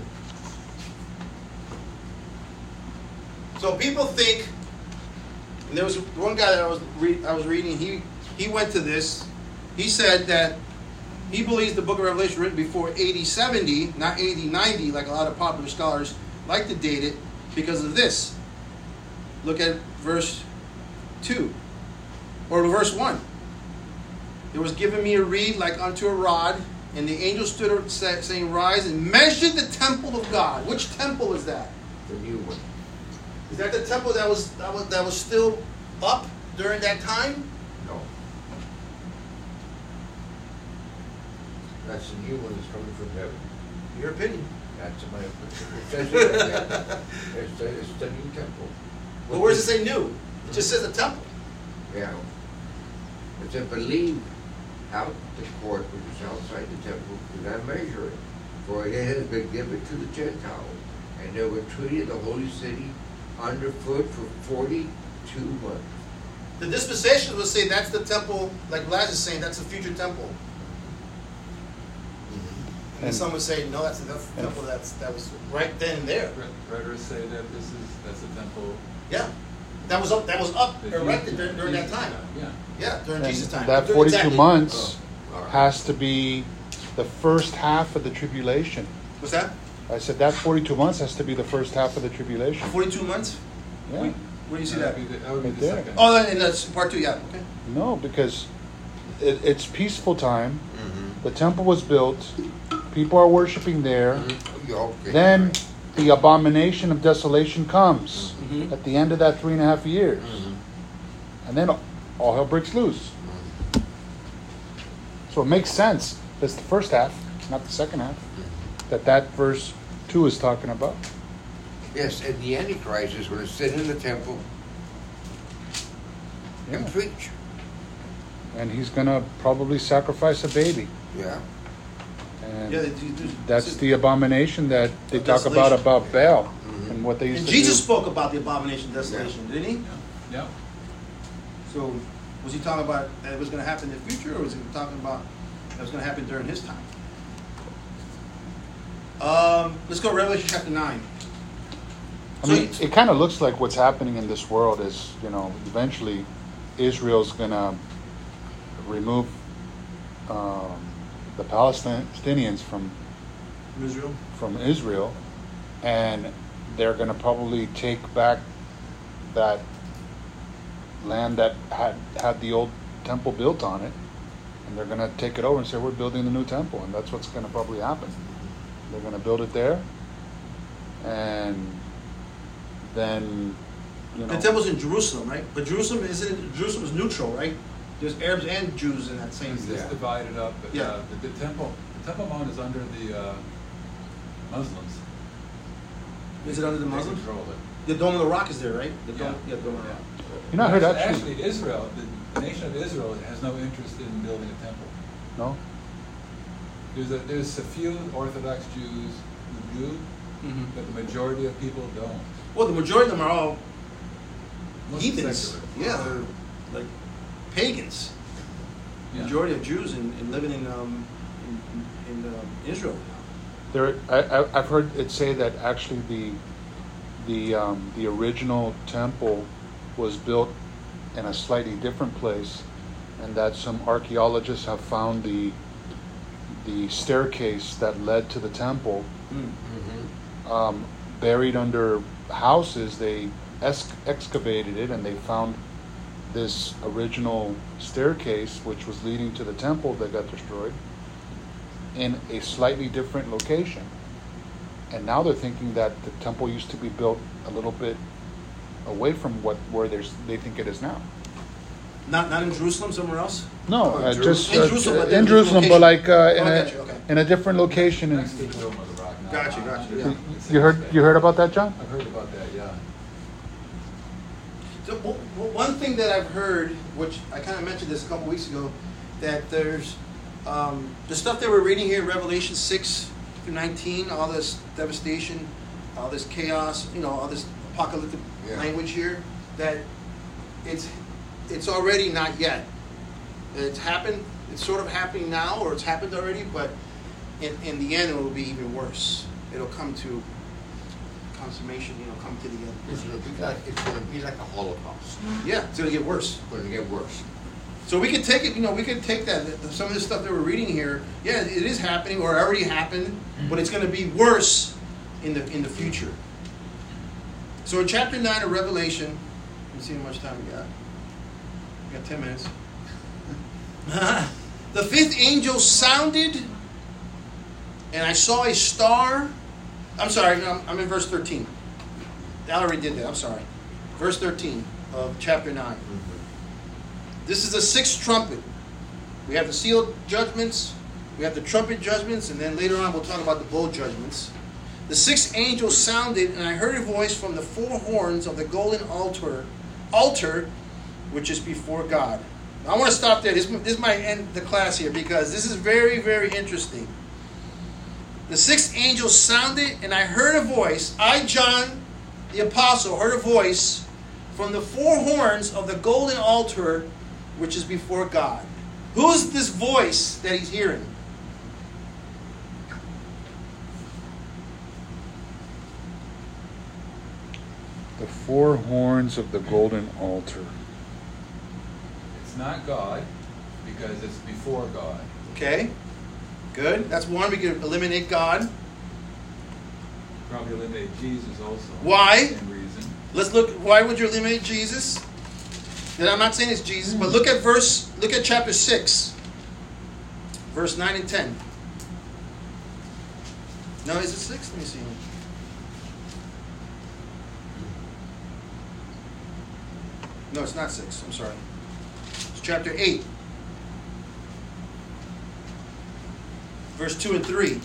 So people think, and there was one guy that I was reading. He went to this. He said that he believes the book of Revelation was written before AD 70, not AD 90, like a lot of popular scholars like to date it because of this. Look at verse 2 or verse 1. There was given me a reed like unto a rod, and the angel stood up saying, "Rise and measure the temple of God." Which temple is that? The new one. Is that the temple that was still up during that time? No. That's the new one that's coming from heaven. Your opinion. That's my opinion. It says it like that. It's the new temple. But where does it say new? It just says the temple. Yeah. It said, "Believe out the court which is outside the temple, do not measure it, for it has been given to the Gentiles, and they were treated the holy city underfoot for 42 months." The dispensations would say that's the temple, like Laz is saying, that's the future temple. And some would say, no, that's the temple that was right then and there. Preterists say that that's the temple. Yeah. That was up erected during that time. Yeah. Yeah, during Jesus' time. That 42 months All right. has to be the first half of the tribulation. What's that? I said that 42 months has to be the first half of the tribulation. 42 months? Yeah. Where do you see that? That would be Right the there. second. Oh, and that's part 2, yeah. Okay. No, because it's peaceful time. The temple was built. People are worshiping there. Yeah, okay. Then the abomination of desolation comes Mhm. at the end of that 3.5 years. And then all hell breaks loose. So it makes sense. That's the first half, not the second half, that verse 2 is talking about. Yes, and the Antichrist is going to sit in the temple and Yeah. preach. And he's going to probably sacrifice a baby. Yeah. And Yeah, they do. that's the abomination that they Of talk desolation. about Baal and what they used And to Jesus do. spoke about the abomination of desolation, didn't he? Yeah. So, was he talking about that it was going to happen in the future, or was he talking about that was going to happen during his time? Let's go to Revelation chapter 9. I mean, it kind of looks like what's happening in this world is, eventually Israel's going to remove the Palestinians from Israel. Israel, and they're going to probably take back that land that had the old temple built on it, and they're going to take it over and say, we're building the new temple, and that's what's going to probably happen. They're going to build it there, and then, you know, The temple's in Jerusalem, right? But Jerusalem is neutral, right? There's Arabs and Jews in that same. It's divided up. But, Yeah. the Temple Mount is under the Muslims. Is it under the They Muslims? control it. The Dome of the Rock is there, right? The Yeah. Dome, yeah, Dome of the Yeah. Rock. You know, I heard actually. Actually, Israel, the nation of Israel, has no interest in building a temple. No? There's a few Orthodox Jews who do, but the majority of people don't. Well, the majority of them are all Most heathens. secular. Yeah, they're like pagans. Yeah. Majority of Jews in living in Israel. I've heard it say that actually the original temple was built in a slightly different place, and that some archaeologists have found the staircase that led to the temple buried under houses. They excavated it, and they found this original staircase, which was leading to the temple that got destroyed, in a slightly different location. And now they're thinking that the temple used to be built a little bit away from where they think it is now. Not in Jerusalem, somewhere else. No, Oh, just In Jerusalem, but in different Jerusalem, but location. like Oh, I got you, okay. in a different location. Next to the Dome of the Rock. now. Gotcha, yeah. You heard about that, John? I've heard about that, yeah. So, one thing that I've heard, which I kind of mentioned this a couple weeks ago, that there's the stuff that we're reading here, Revelation 6 through 19, all this devastation, all this chaos, all this apocalyptic language here, that it's already not yet. It's happened. It's sort of happening now, or it's happened already, but in the end, it will be even worse. It'll come to consummation, come to the end. It's going to be like a Holocaust. Yeah, it's going to get worse. It's going to get worse. So we could take it, we could take that, some of this stuff that we're reading here, yeah, it is happening or already happened, but it's going to be worse in the future. So in chapter 9 of Revelation, let me see how much time we got. We got 10 minutes. The fifth angel sounded, and I saw a star. I'm sorry, no, I'm in verse 13. I already did that, I'm sorry. Verse 13 of chapter 9. This is the sixth trumpet. We have the sealed judgments, we have the trumpet judgments, and then later on we'll talk about the bowl judgments. The sixth angel sounded, and I heard a voice from the four horns of the golden altar, which is before God. Now, I want to stop there. This might end the class here because this is very, very interesting. The sixth angel sounded, and I heard a voice. I, John, the apostle, heard a voice from the four horns of the golden altar, which is before God. Who's this voice that he's hearing? The four horns of the golden altar. It's not God, because it's before God. Okay, good. That's one. We can eliminate God. Probably eliminate Jesus also. Why? Same reason. Let's look. Why would you eliminate Jesus? And I'm not saying it's Jesus, but look at chapter 6, verse 9 and 10. No, is it 6? Let me see. No, it's not 6. I'm sorry. It's chapter 8, verse 2 and 3.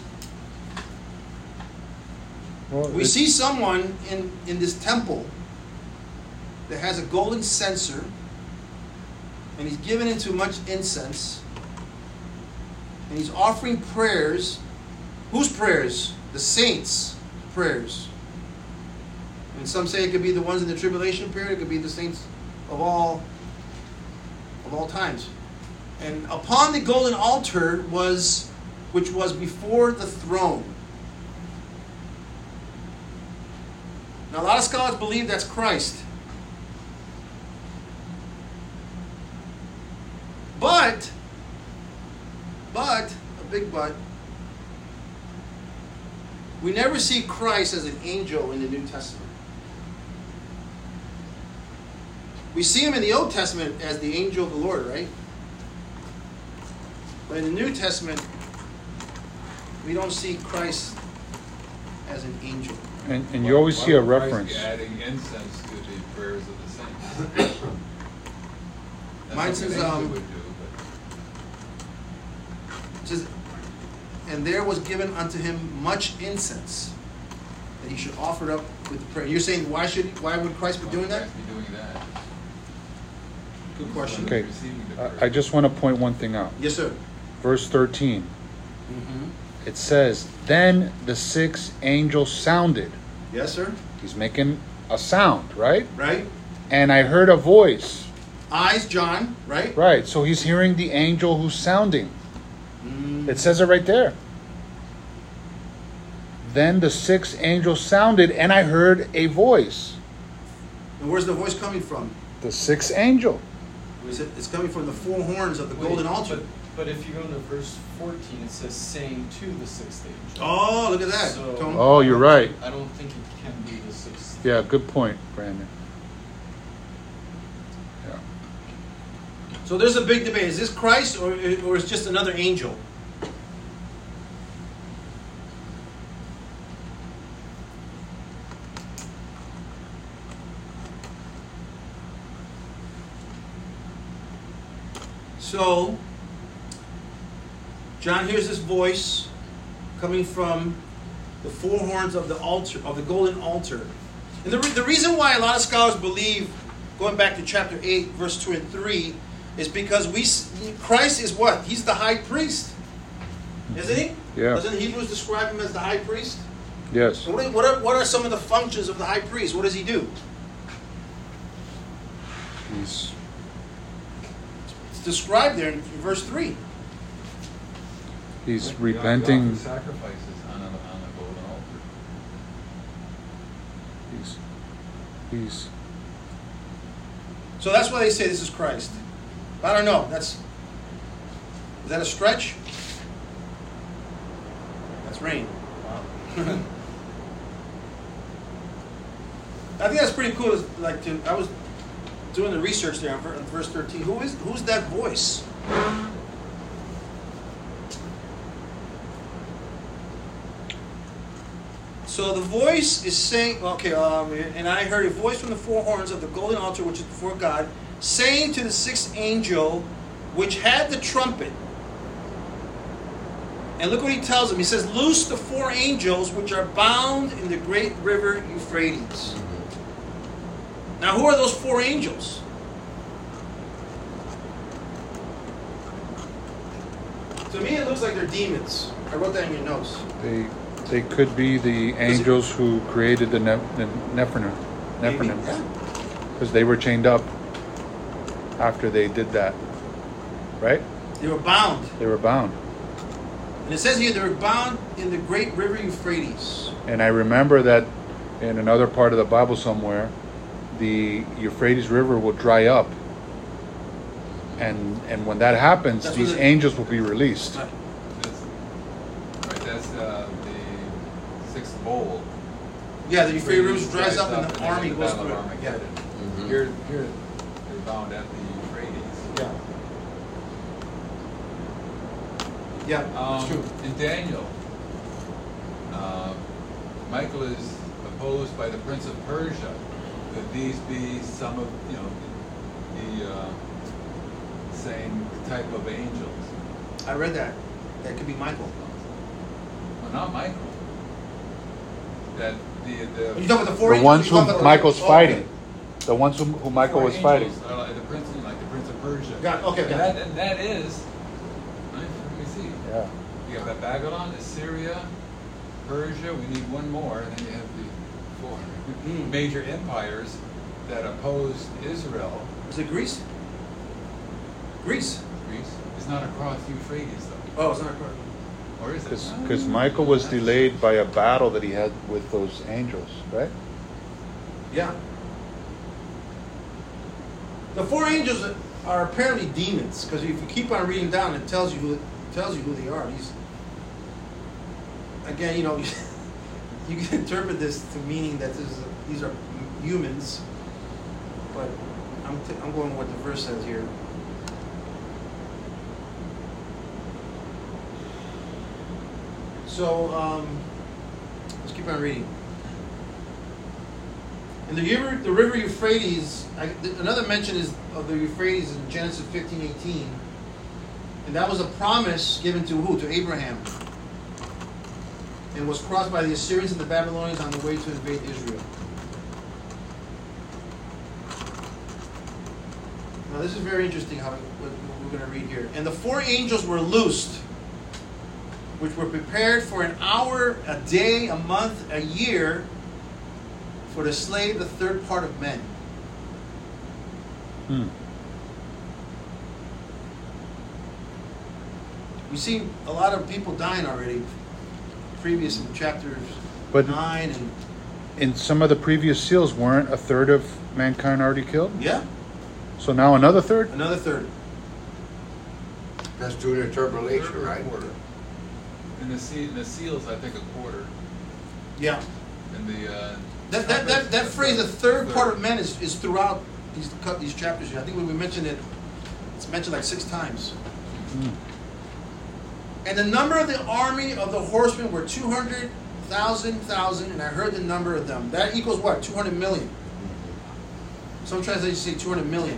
Well, We see someone in this temple that has a golden censer, and he's given into much incense, and he's offering prayers. Whose prayers? The saints' prayers. And some say it could be the ones in the tribulation period. It could be the saints of all times. And upon the golden altar which was before the throne. Now, a lot of scholars believe that's Christ. But big but. We never see Christ as an angel in the New Testament. We see him in the Old Testament as the angel of the Lord, right? But in the New Testament, we don't see Christ as an angel. And you always see a Why would Christ reference. be adding incense to the prayers of the saints. That's Mine what says, an angel would do, It says, and there was given unto him much incense, that he should offer it up with the prayer. You're saying why would Christ be but doing that? Christ be doing that? Good question. Okay, Receiving the I just want to point one thing out. Yes, sir. Verse 13. Mm-hmm. It says, then the sixth angel sounded. Yes, sir. He's making a sound, right? Right. And I heard a voice. Eyes, John. Right. Right, so he's hearing the angel who's sounding. Mm. It says it right there. Then the sixth angel sounded, and I heard a voice. And where's the voice coming from? The sixth angel. It's coming from the four horns of the Wait, golden altar. But if you go into verse 14, it says saying to the sixth angel. Oh, look at that. So- Tony. Oh, you're right. I don't think it can be the sixth. Yeah, good point, Brandon. Yeah. So there's a big debate. Is this Christ or is just another angel? So, John hears this voice coming from the four horns of the altar, of the golden altar. And the reason why a lot of scholars believe, going back to chapter 8, verse 2 and 3, is because Christ is what? He's the high priest. Isn't he? Yeah. Doesn't Hebrews describe him as the high priest? Yes. So what are some of the functions of the high priest? What does he do? He's It's described there in verse 3. he's Like, he repenting. offers sacrifices on a golden altar. He's So that's why they say this is Christ. I don't know. Is that a stretch? That's rain. Wow. I think that's pretty cool. I was doing the research there on verse 13. Who's that voice? So the voice is saying, okay, and I heard a voice from the four horns of the golden altar, which is before God, saying to the sixth angel, which had the trumpet. And look what he tells him. He says, loose the four angels which are bound in the great river Euphrates. Now, who are those four angels? To me, it looks like they're demons. I wrote that in your notes. they could be the angels who created the Nephilim, Maybe, because they were chained up after they did that, right? They were bound. They were bound. And it says here they were bound in the great river Euphrates. And I remember that in another part of the Bible somewhere, the Euphrates River will dry up. And when that happens, That's these what it- angels will be released. That's the sixth bowl. Yeah, the Euphrates River dries up and and the then army the goes Battle through of it. Yeah. Armageddon. Here they're bound at the Euphrates. Yeah. Yeah, that's true. In Daniel, Michael is opposed by the prince of Persia. Could these be some of the same type of angels? I read that. That could be Michael. Well, not Michael. That You talking about the four The angels? ones You talking who about Michael's okay. fighting. The ones who Michael four was fighting. angels are like the prince of Persia. Okay, got it. And that is. Let me see. Yeah. You have Babylon, Assyria, Persia. We need one more, and then you have the four major empires that opposed Israel. Is it Greece? Greece. Greece is not across Euphrates, though. Oh, it's not correct. Or is it? Because Michael was delayed by a battle that he had with those angels, right? Yeah. The four angels are apparently demons, because if you keep on reading down, it tells you who they are. again, you know, you can interpret this to meaning that these are humans, but I'm going with what the verse says here. So let's keep on reading. And the river Euphrates, another mention is of the Euphrates in Genesis 15:18, and that was a promise given to who? To Abraham, and was crossed by the Assyrians and the Babylonians on the way to invade Israel. Now this is very interesting what we're going to read here. And the 4 angels were loosed, which were prepared for an hour, a day, a month, a year, for to slay the third part of men. We see a lot of people dying already, previous in chapters But 9 and... in some of the previous seals, weren't a third of mankind already killed? Yeah, So now another third? another third. That's due to tribulation, Third or right? quarter. In the seals, I think a quarter. Yeah. In the That phrase, the third part of men, is throughout these chapters here. I think when we mentioned it, it's mentioned like 6 times. And the number of the army of the horsemen were 200,000, and I heard the number of them. That equals what? 200 million. Some translations say 200 million.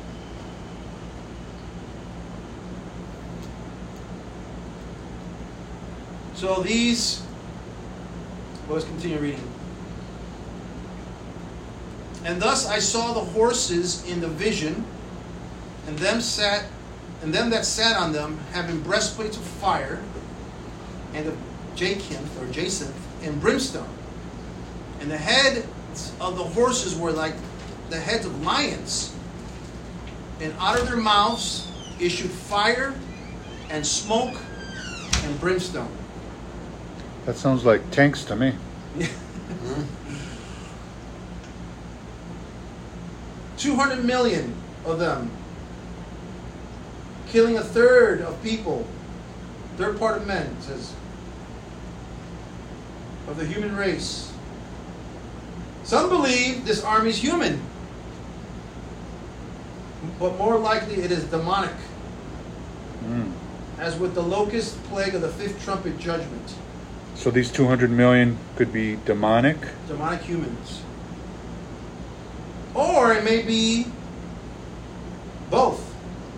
So these, let's continue reading. And thus I saw the horses in the vision, and them that sat on them, having breastplates of fire, and of jacinth, and brimstone. And the heads of the horses were like the heads of lions, and out of their mouths issued fire, and smoke, and brimstone. That sounds like tanks to me. 200 million of them, killing a third of people, third part of men, it says, of the human race. Some believe this army is human, but more likely it is demonic, as with the locust plague of the 5th trumpet judgment. So these 200 million could be demonic? Demonic humans. Or it may be both.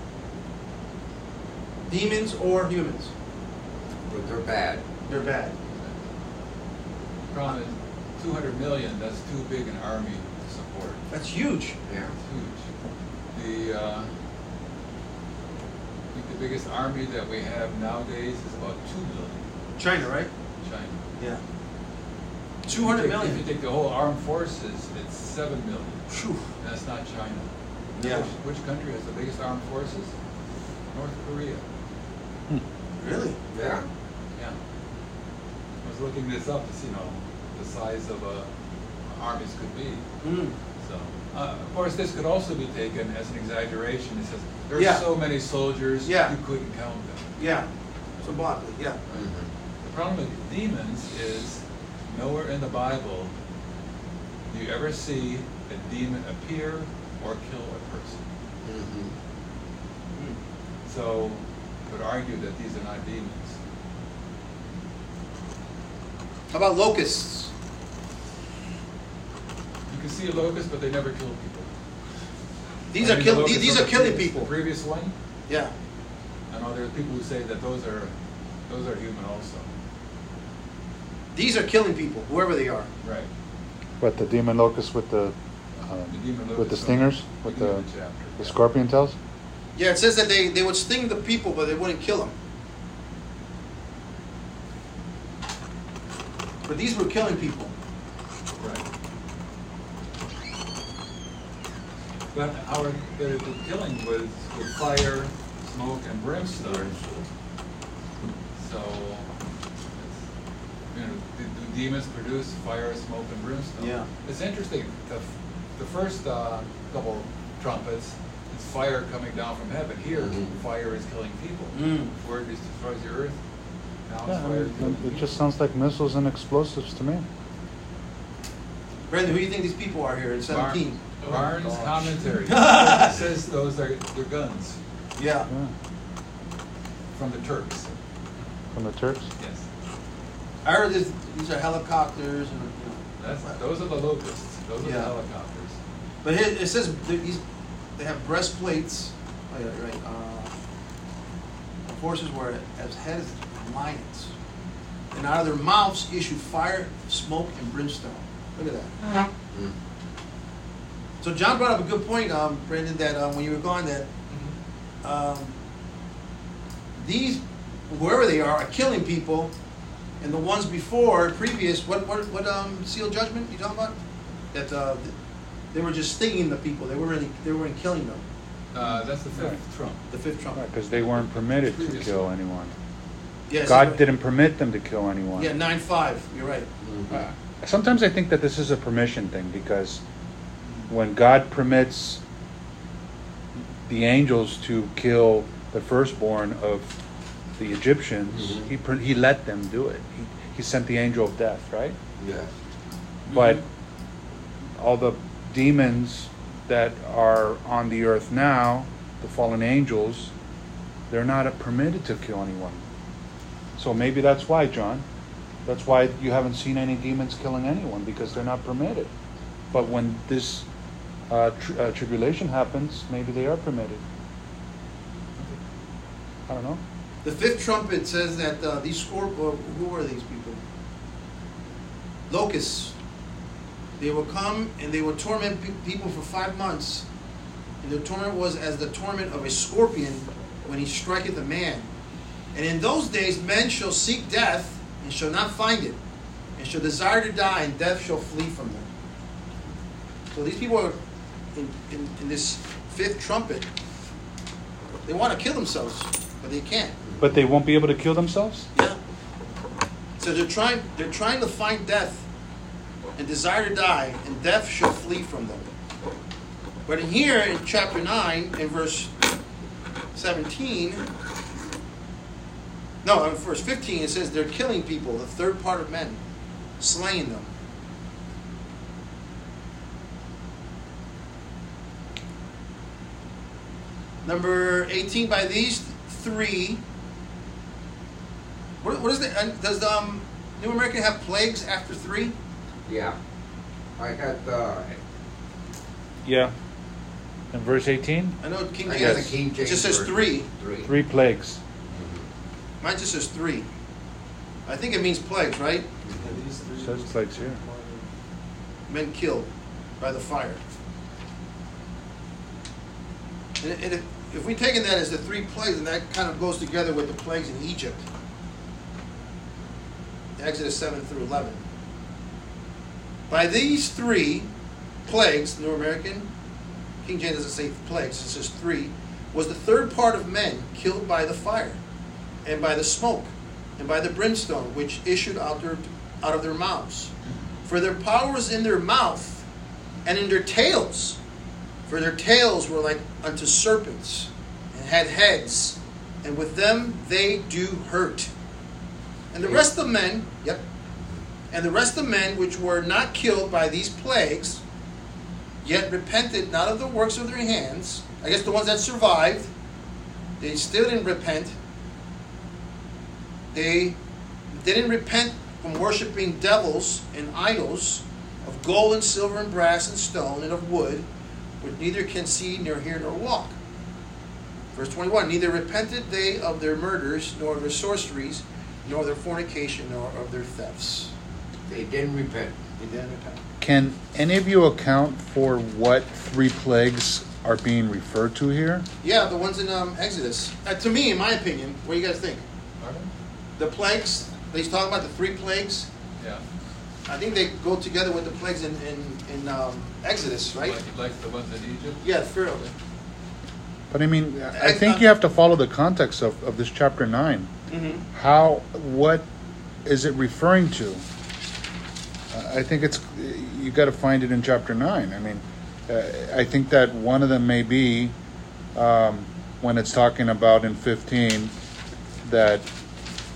Demons or humans. But they're bad. They're bad. problem is 200 million. That's too big an army to support. That's huge. Yeah. It's huge. I think the biggest army that we have nowadays is about 2 million. China, right? China. Yeah. 200 million. If you take the whole armed forces, it's 7 million. Phew. That's not China. Yeah. Which country has the biggest armed forces? North Korea. Really? Yeah. Yeah. I was looking this up to see, the size of armies could be. Mm. So, of course, this could also be taken as an exaggeration. It says there's Yeah. so many soldiers, Yeah. you couldn't count them. Yeah. Symbolically, yeah. The problem with demons is nowhere in the Bible do you ever see a demon appear or kill a person. So, I would argue that these are not demons. How about locusts? You can see a locust, but they never kill people. These I are mean, kill, the locusts these on are the killing previous- people. The previous one, Yeah. I know there are people who say that those are human also. These are killing people, whoever they are. Right. But the demon locust with the The demon with the locust stingers, from with beginning the of chapter. the Yeah. scorpion tails. Yeah, it says that they would sting the people, but they wouldn't kill them. But these were killing people. Right. But they're killing with fire, smoke, and brimstone. So, do demons produce fire, smoke, and brimstone? Yeah. It's interesting. The first couple trumpets, it's fire coming down from heaven. Here, fire is killing people Mm. before it destroys the earth. Yeah, it just sounds like missiles and explosives to me. Brandon, who do you think these people are here in 17? Barnes' commentary says those are their guns Yeah. Yeah. from the Turks. From the Turks? Yes. I heard these are helicopters and Those are the locusts. Those are Yeah. the helicopters. But here it says they have breastplates. Oh, yeah, right. The horses were as heads as lions, and out of their mouths issue fire, smoke, and brimstone. Look at that. So John brought up a good point, Brandon, that when you were gone, that these whoever they are killing people, and the ones before previous what seal judgment you talking about? That they were just stinging the people. They weren't killing them. That's the fifth trump. The fifth trump. Because they weren't permitted to kill anyone. Yeah, God didn't permit them to kill anyone. Yeah, 9:5. You're right. Sometimes I think that this is a permission thing, because when God permits the angels to kill the firstborn of the Egyptians, he let them do it. He sent the angel of death, right? Yes. But all the demons that are on the earth now, the fallen angels, they're not permitted to kill anyone. So maybe that's why, John. That's why you haven't seen any demons killing anyone, because they're not permitted. But when this tribulation happens, maybe they are permitted. I don't know. The fifth trumpet says that these who are these people? Locusts. They will come and they will torment people for 5 months. And their torment was as the torment of a scorpion when he striketh a man. And in those days men shall seek death and shall not find it, and shall desire to die, and death shall flee from them. So these people are in this fifth trumpet. They want to kill themselves, but they can't. But they won't be able to kill themselves? Yeah. So they're trying to find death and desire to die, and death shall flee from them. But in here, in chapter 9, in verse 17, no, in verse 15, it says they're killing people, the third part of men, slaying them. Number 18, by these three. What is the? Does the New American have plagues after 3? Yeah. I got Yeah. In verse 18? I know King I James. got the King James It just says version. 3. 3 plagues. Mine just says 3. I think it means plagues, right? It says plagues here. Men killed by the fire. And if we taken that as the 3 plagues, then that kind of goes together with the plagues in Egypt. Exodus 7 through 11. By these 3 plagues, New American, King James doesn't say plagues, it says 3, was the third part of men killed by the fire, and by the smoke, and by the brimstone, which issued out of their mouths. For their power was in their mouth, and in their tails. For their tails were like unto serpents, and had heads, and with them they do hurt. And the rest of the men, and the rest of the men which were not killed by these plagues, yet repented not of the works of their hands. I guess the ones that survived, they still didn't repent. They didn't repent from worshiping devils and idols of gold and silver and brass and stone and of wood, which neither can see nor hear nor walk. Verse 21, neither repented they of their murders, nor of their sorceries, nor of their fornication, nor of their thefts. They didn't repent. They didn't repent. Can any of you account for what 3 plagues are being referred to here? Yeah, the ones in Exodus. To me, in my opinion, what do you guys think? The plagues, he's talking about the 3 plagues. Yeah. I think they go together with the plagues in Exodus, right? Like the ones in Egypt? Yeah, Pharaoh. But I mean, I think you have to follow the context of this chapter 9. Mm-hmm. What is it referring to? I think you got to find it in chapter 9. I mean, I think that one of them may be when it's talking about in 15 that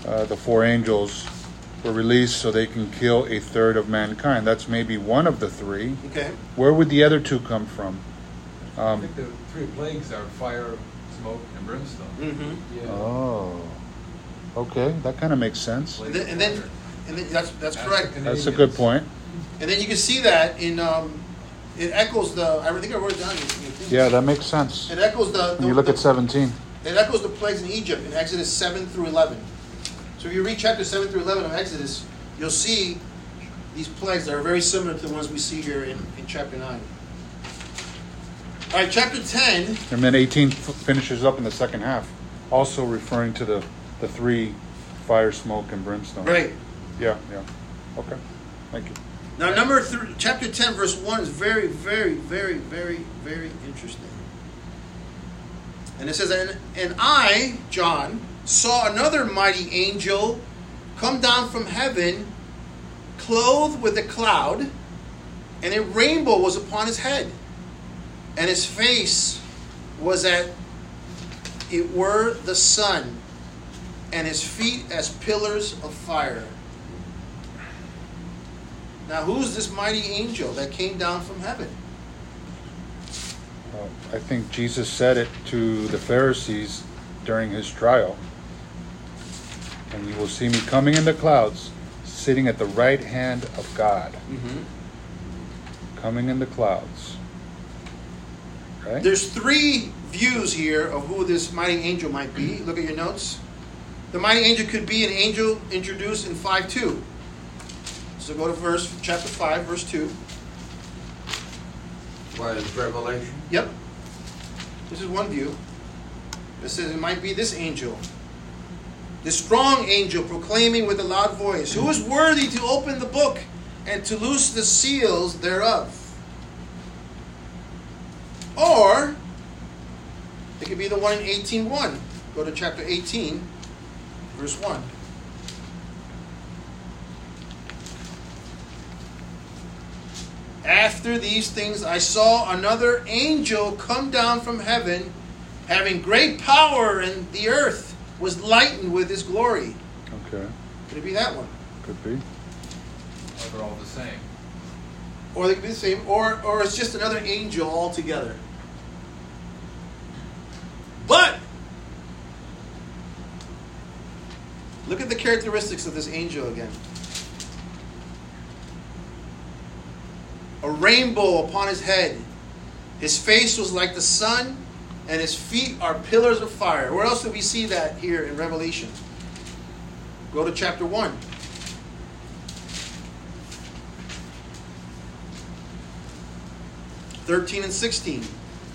the 4 angels were released so they can kill a third of mankind. That's maybe one of the 3. Okay. Where would the other 2 come from? I think the 3 plagues are fire, smoke, and brimstone. Mm-hmm. Yeah. Oh, okay, that kind of makes sense. And then that's correct. That's a good point. And then you can see that in it echoes the. I think I wrote it down. Yeah, that makes sense. It echoes the. When you look at 17. It echoes the plagues in Egypt in Exodus 7 through 11. So if you read chapter 7 through 11 of Exodus, you'll see these plagues that are very similar to the ones we see here in chapter 9. All right, chapter 10. And then 18 finishes up in the second half, also referring to the 3 fire, smoke, and brimstone. Right. Yeah. Okay. Thank you. Now, chapter 10, verse 1 is very, very, very, very, very interesting. And it says, And I, John, saw another mighty angel come down from heaven, clothed with a cloud, and a rainbow was upon his head. And his face was as it were the sun, and his feet as pillars of fire. Now, who's this mighty angel that came down from heaven? I think Jesus said it to the Pharisees during his trial. And you will see me coming in the clouds, sitting at the right hand of God. Mm-hmm. Coming in the clouds. Right? There's 3 views here of who this mighty angel might be. Look at your notes. The mighty angel could be an angel introduced in 5:2. So go to chapter 5, verse 2. What is Revelation? Yep. This is one view. It says it might be this angel. This strong angel proclaiming with a loud voice, "Who is worthy to open the book and to loose the seals thereof?" Or it could be the one in 18:1. Go to chapter 18, verse 1. After these things I saw another angel come down from heaven, having great power, and the earth was lightened with his glory. Okay. Could it be that one? Could be. Or they're all the same. Or they could be the same, or it's just another angel altogether. But look at the characteristics of this angel again. A rainbow upon his head. His face was like the sun, and his feet are pillars of fire. Where else do we see that here in Revelation? Go to chapter 1. (13 and 16).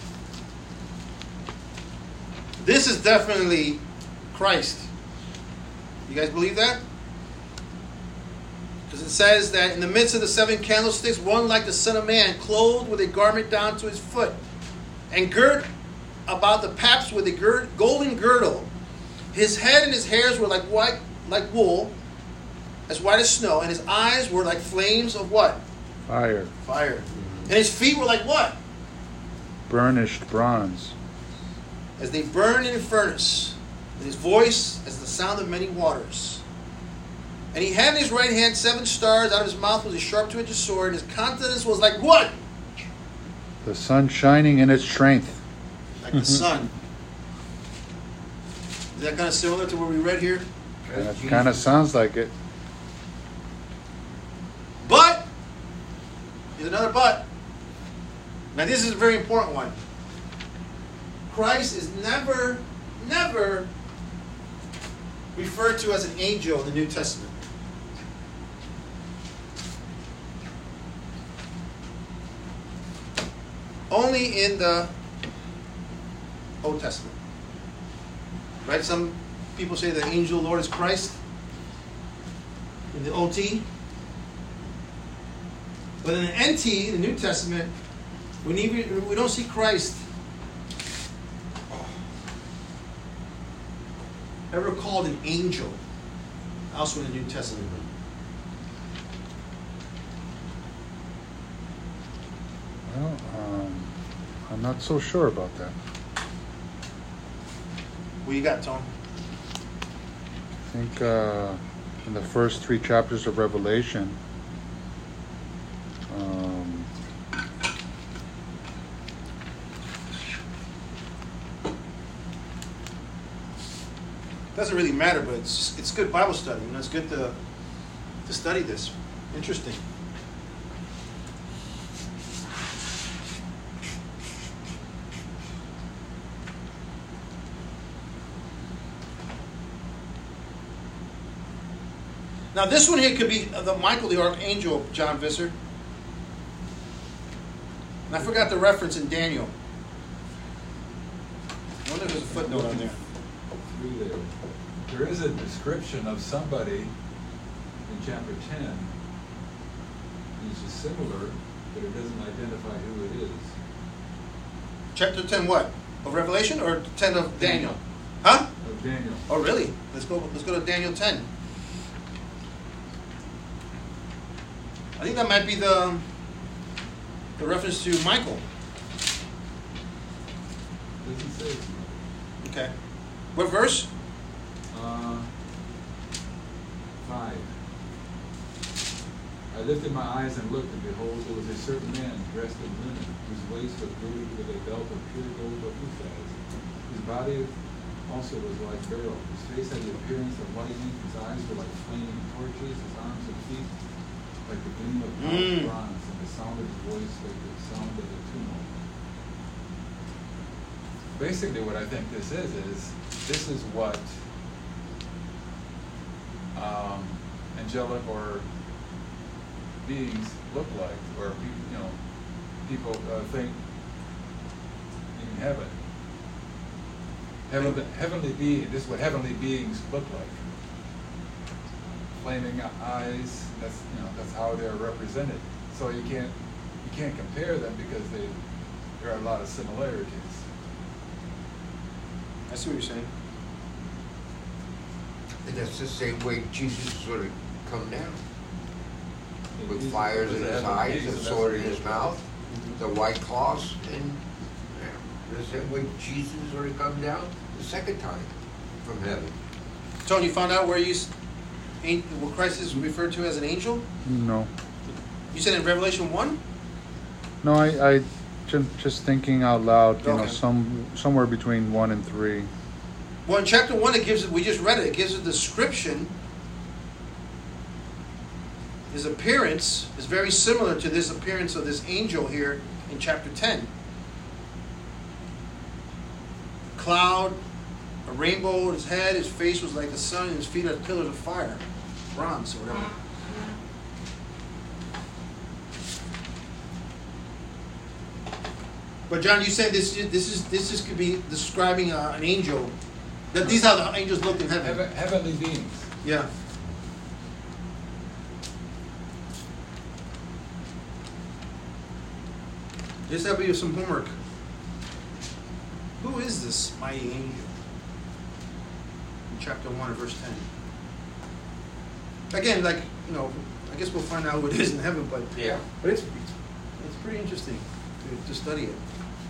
This is definitely Christ. You guys believe that? Because it says that in the midst of the 7 candlesticks, one like the Son of Man, clothed with a garment down to his foot, and girt about the paps with a golden girdle. His head and his hairs were like white, like wool, as white as snow, and his eyes were like flames of what? Fire. Fire. And his feet were like what? Burnished bronze. As they burn in a furnace, and his voice as the sound of many waters. And he had in his right hand 7 stars, out of his mouth was a sharp two-edged sword, and his countenance was like what? The sun shining in its strength. Like the sun. Is that kind of similar to what we read here? That kind of sounds like it. But, here's another but. Now this is a very important one. Christ is never referred to as an angel in the New Testament. Only in the Old Testament. Right? Some people say the angel of the Lord is Christ in the OT. But in the NT, the New Testament, we don't see Christ ever called an angel elsewhere in the New Testament. Well, I'm not so sure about that. What you got, Tom? I think in the first 3 chapters of Revelation, doesn't really matter, but it's good Bible study. You know, it's good to study this. Interesting. Now this one here could be the Michael the Archangel, John Visser. And I forgot the reference in Daniel. I wonder if there's a footnote on there. Through there. There is a description of somebody in chapter 10. It's similar, but it doesn't identify who it is. Chapter 10 what? Of Revelation or 10 of Daniel? Huh? Of Daniel. Oh really? Let's go to Daniel 10. I think that might be the reference to Michael. Doesn't say it's Okay. What verse? 5. I lifted my eyes and looked, and behold, there was a certain man dressed in linen, whose waist was girded with a belt of pure gold of Uphaz. His body also was like beryl. His face had the appearance of lightning. His eyes were like flaming torches. His arms and feet like the gleam of polished bronze, and the sound of his voice like the sound of a tumult. Basically, what I think this is what angelic or beings look like, or people think in heaven. Heavenly being. This is what heavenly beings look like. Flaming eyes. That's how they're represented. So you can't compare them because there are a lot of similarities. I see what you're saying. And that's the same way Jesus is going to come down. With fires in his eyes, a sword in his mouth, the white cloths, and the same way Jesus is going to come down the second time from heaven. Tony, you found out where Christ is referred to as an angel? No. You said in Revelation 1? No, I just thinking out loud, Okay. Somewhere between 1 and 3. Well, in chapter 1, we just read it gives a description. His appearance is very similar to this appearance of this angel here in chapter 10. Cloud, a rainbow on his head, his face was like the sun, and his feet like pillars of fire, bronze or whatever. But John, you said this could be describing an angel. That these are the angels looked in heaven. Heavenly beings. Yeah. Just have you some homework. Who is this mighty angel? In chapter 1 of verse 10. Again, I guess we'll find out who it is in heaven, but Yeah. But it's pretty interesting to study it.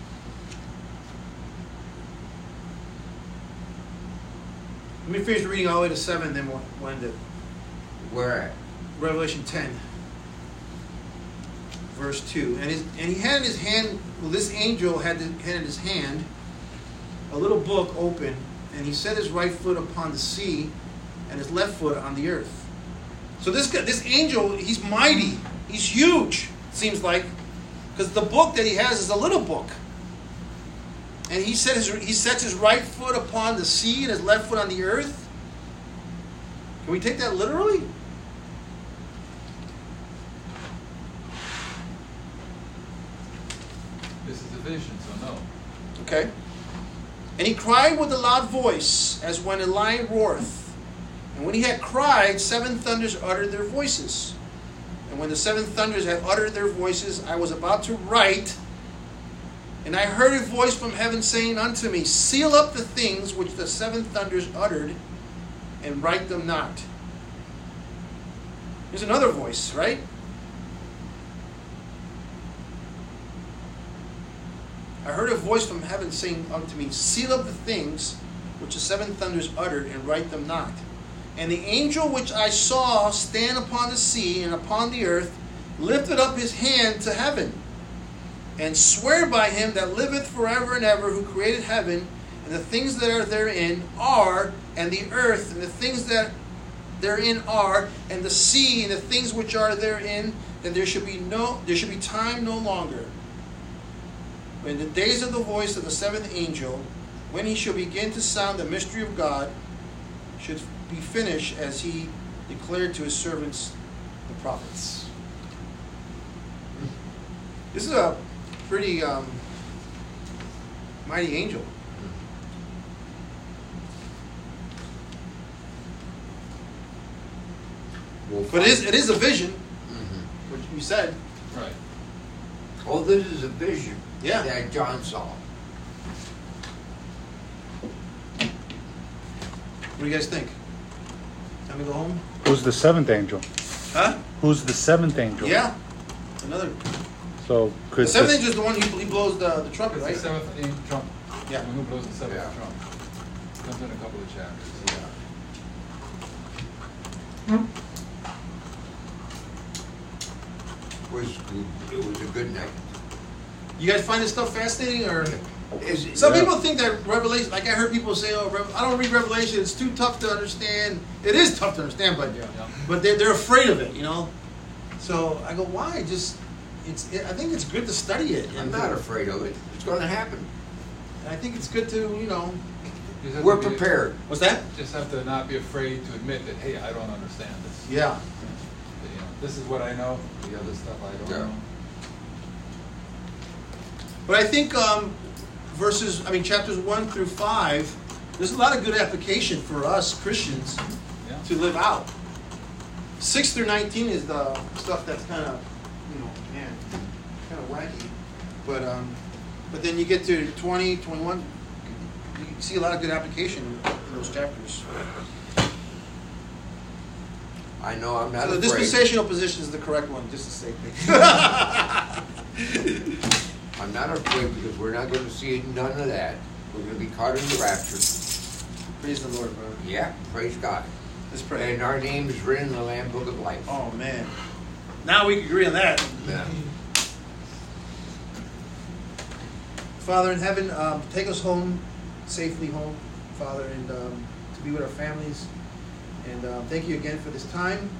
Let me finish reading all the way to 7, then we'll end it. Where at? Revelation 10, verse 2. And he had in his hand, this angel had in his hand a little book open, and he set his right foot upon the sea and his left foot on the earth. So this angel, he's mighty. He's huge, it seems like, because the book that he has is a little book. And he sets his right foot upon the sea and his left foot on the earth. Can we take that literally? This is a vision, so no. Okay. And he cried with a loud voice, as when a lion roareth. And when he had cried, 7 thunders uttered their voices. And when the 7 thunders had uttered their voices, I was about to write. And I heard a voice from heaven saying unto me, seal up the things which the 7 thunders uttered, and write them not. There's another voice, right? I heard a voice from heaven saying unto me, seal up the things which the 7 thunders uttered, and write them not. And the angel which I saw stand upon the sea and upon the earth lifted up his hand to heaven, and sware by him that liveth forever and ever, who created heaven, and the things that are therein are, and the earth, and the things that therein are, and the sea, and the things which are therein, that there should be time no longer. When the days of the voice of the seventh angel, when he shall begin to sound the mystery of God, should be finished, as he declared to his servants the prophets. This is a pretty mighty angel. But it is a vision, which you said. Right. Oh, this is a vision Yeah. that John saw. What do you guys think? Time to go home? Who's the seventh angel? Huh? Who's the seventh angel? Yeah. Another. So could The seventh this- angel is the one he blows the trumpet, It's right? the seventh angel trump. Yeah. When who blows the seventh Yeah. trump? Comes in a couple of chapters. It was a good night. You guys find this stuff fascinating, or Some people think that Revelation? Like I heard people say, "Oh, I don't read Revelation; it's too tough to understand." It is tough to understand, but they're afraid of it, you know. So I go, why? I think it's good to study it. I'm not afraid of it. It's going to happen. I think it's good to, you know. Just have We're to be- prepared. What's that? Just have to not be afraid to admit that, hey, I don't understand this. Yeah. You know, this is what I know. The other stuff I don't know. But I think chapters 1 through 5, there's a lot of good application for us Christians Yeah. to live out. 6 through 19 is the stuff that's kind of, kind of wacky. But then you get to 20, 21, you see a lot of good application in those chapters. I know I'm not So the afraid. dispensational position is the correct one, just to say things. I'm not afraid because we're not going to see none of that. We're going to be caught in the rapture. Praise the Lord, brother. Yeah, praise God. Let's pray. And our name is written in the Lamb Book of Life. Oh, man. Now we can agree on that. Yeah. Father in heaven, take us home, safely home, Father, and to be with our families. And thank you again for this time.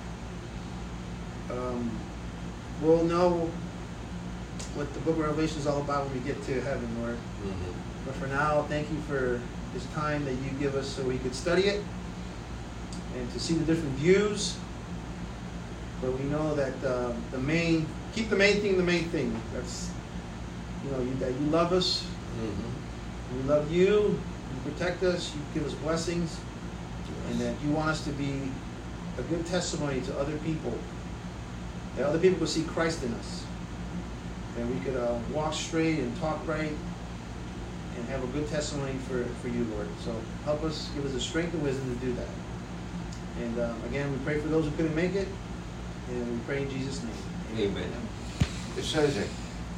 We'll know what the book of Revelation is all about when we get to heaven, Lord. Mm-hmm. But for now, thank you for this time that you give us so we could study it and to see the different views. But we know that keep the main thing the main thing. That's, that you love us. Mm-hmm. We love you. You protect us. You give us blessings. And that you want us to be a good testimony to other people. That other people will see Christ in us. And we could walk straight and talk right and have a good testimony for you, Lord. So help us, give us the strength and wisdom to do that. And again, we pray for those who couldn't make it. And we pray in Jesus' name. Amen. It says that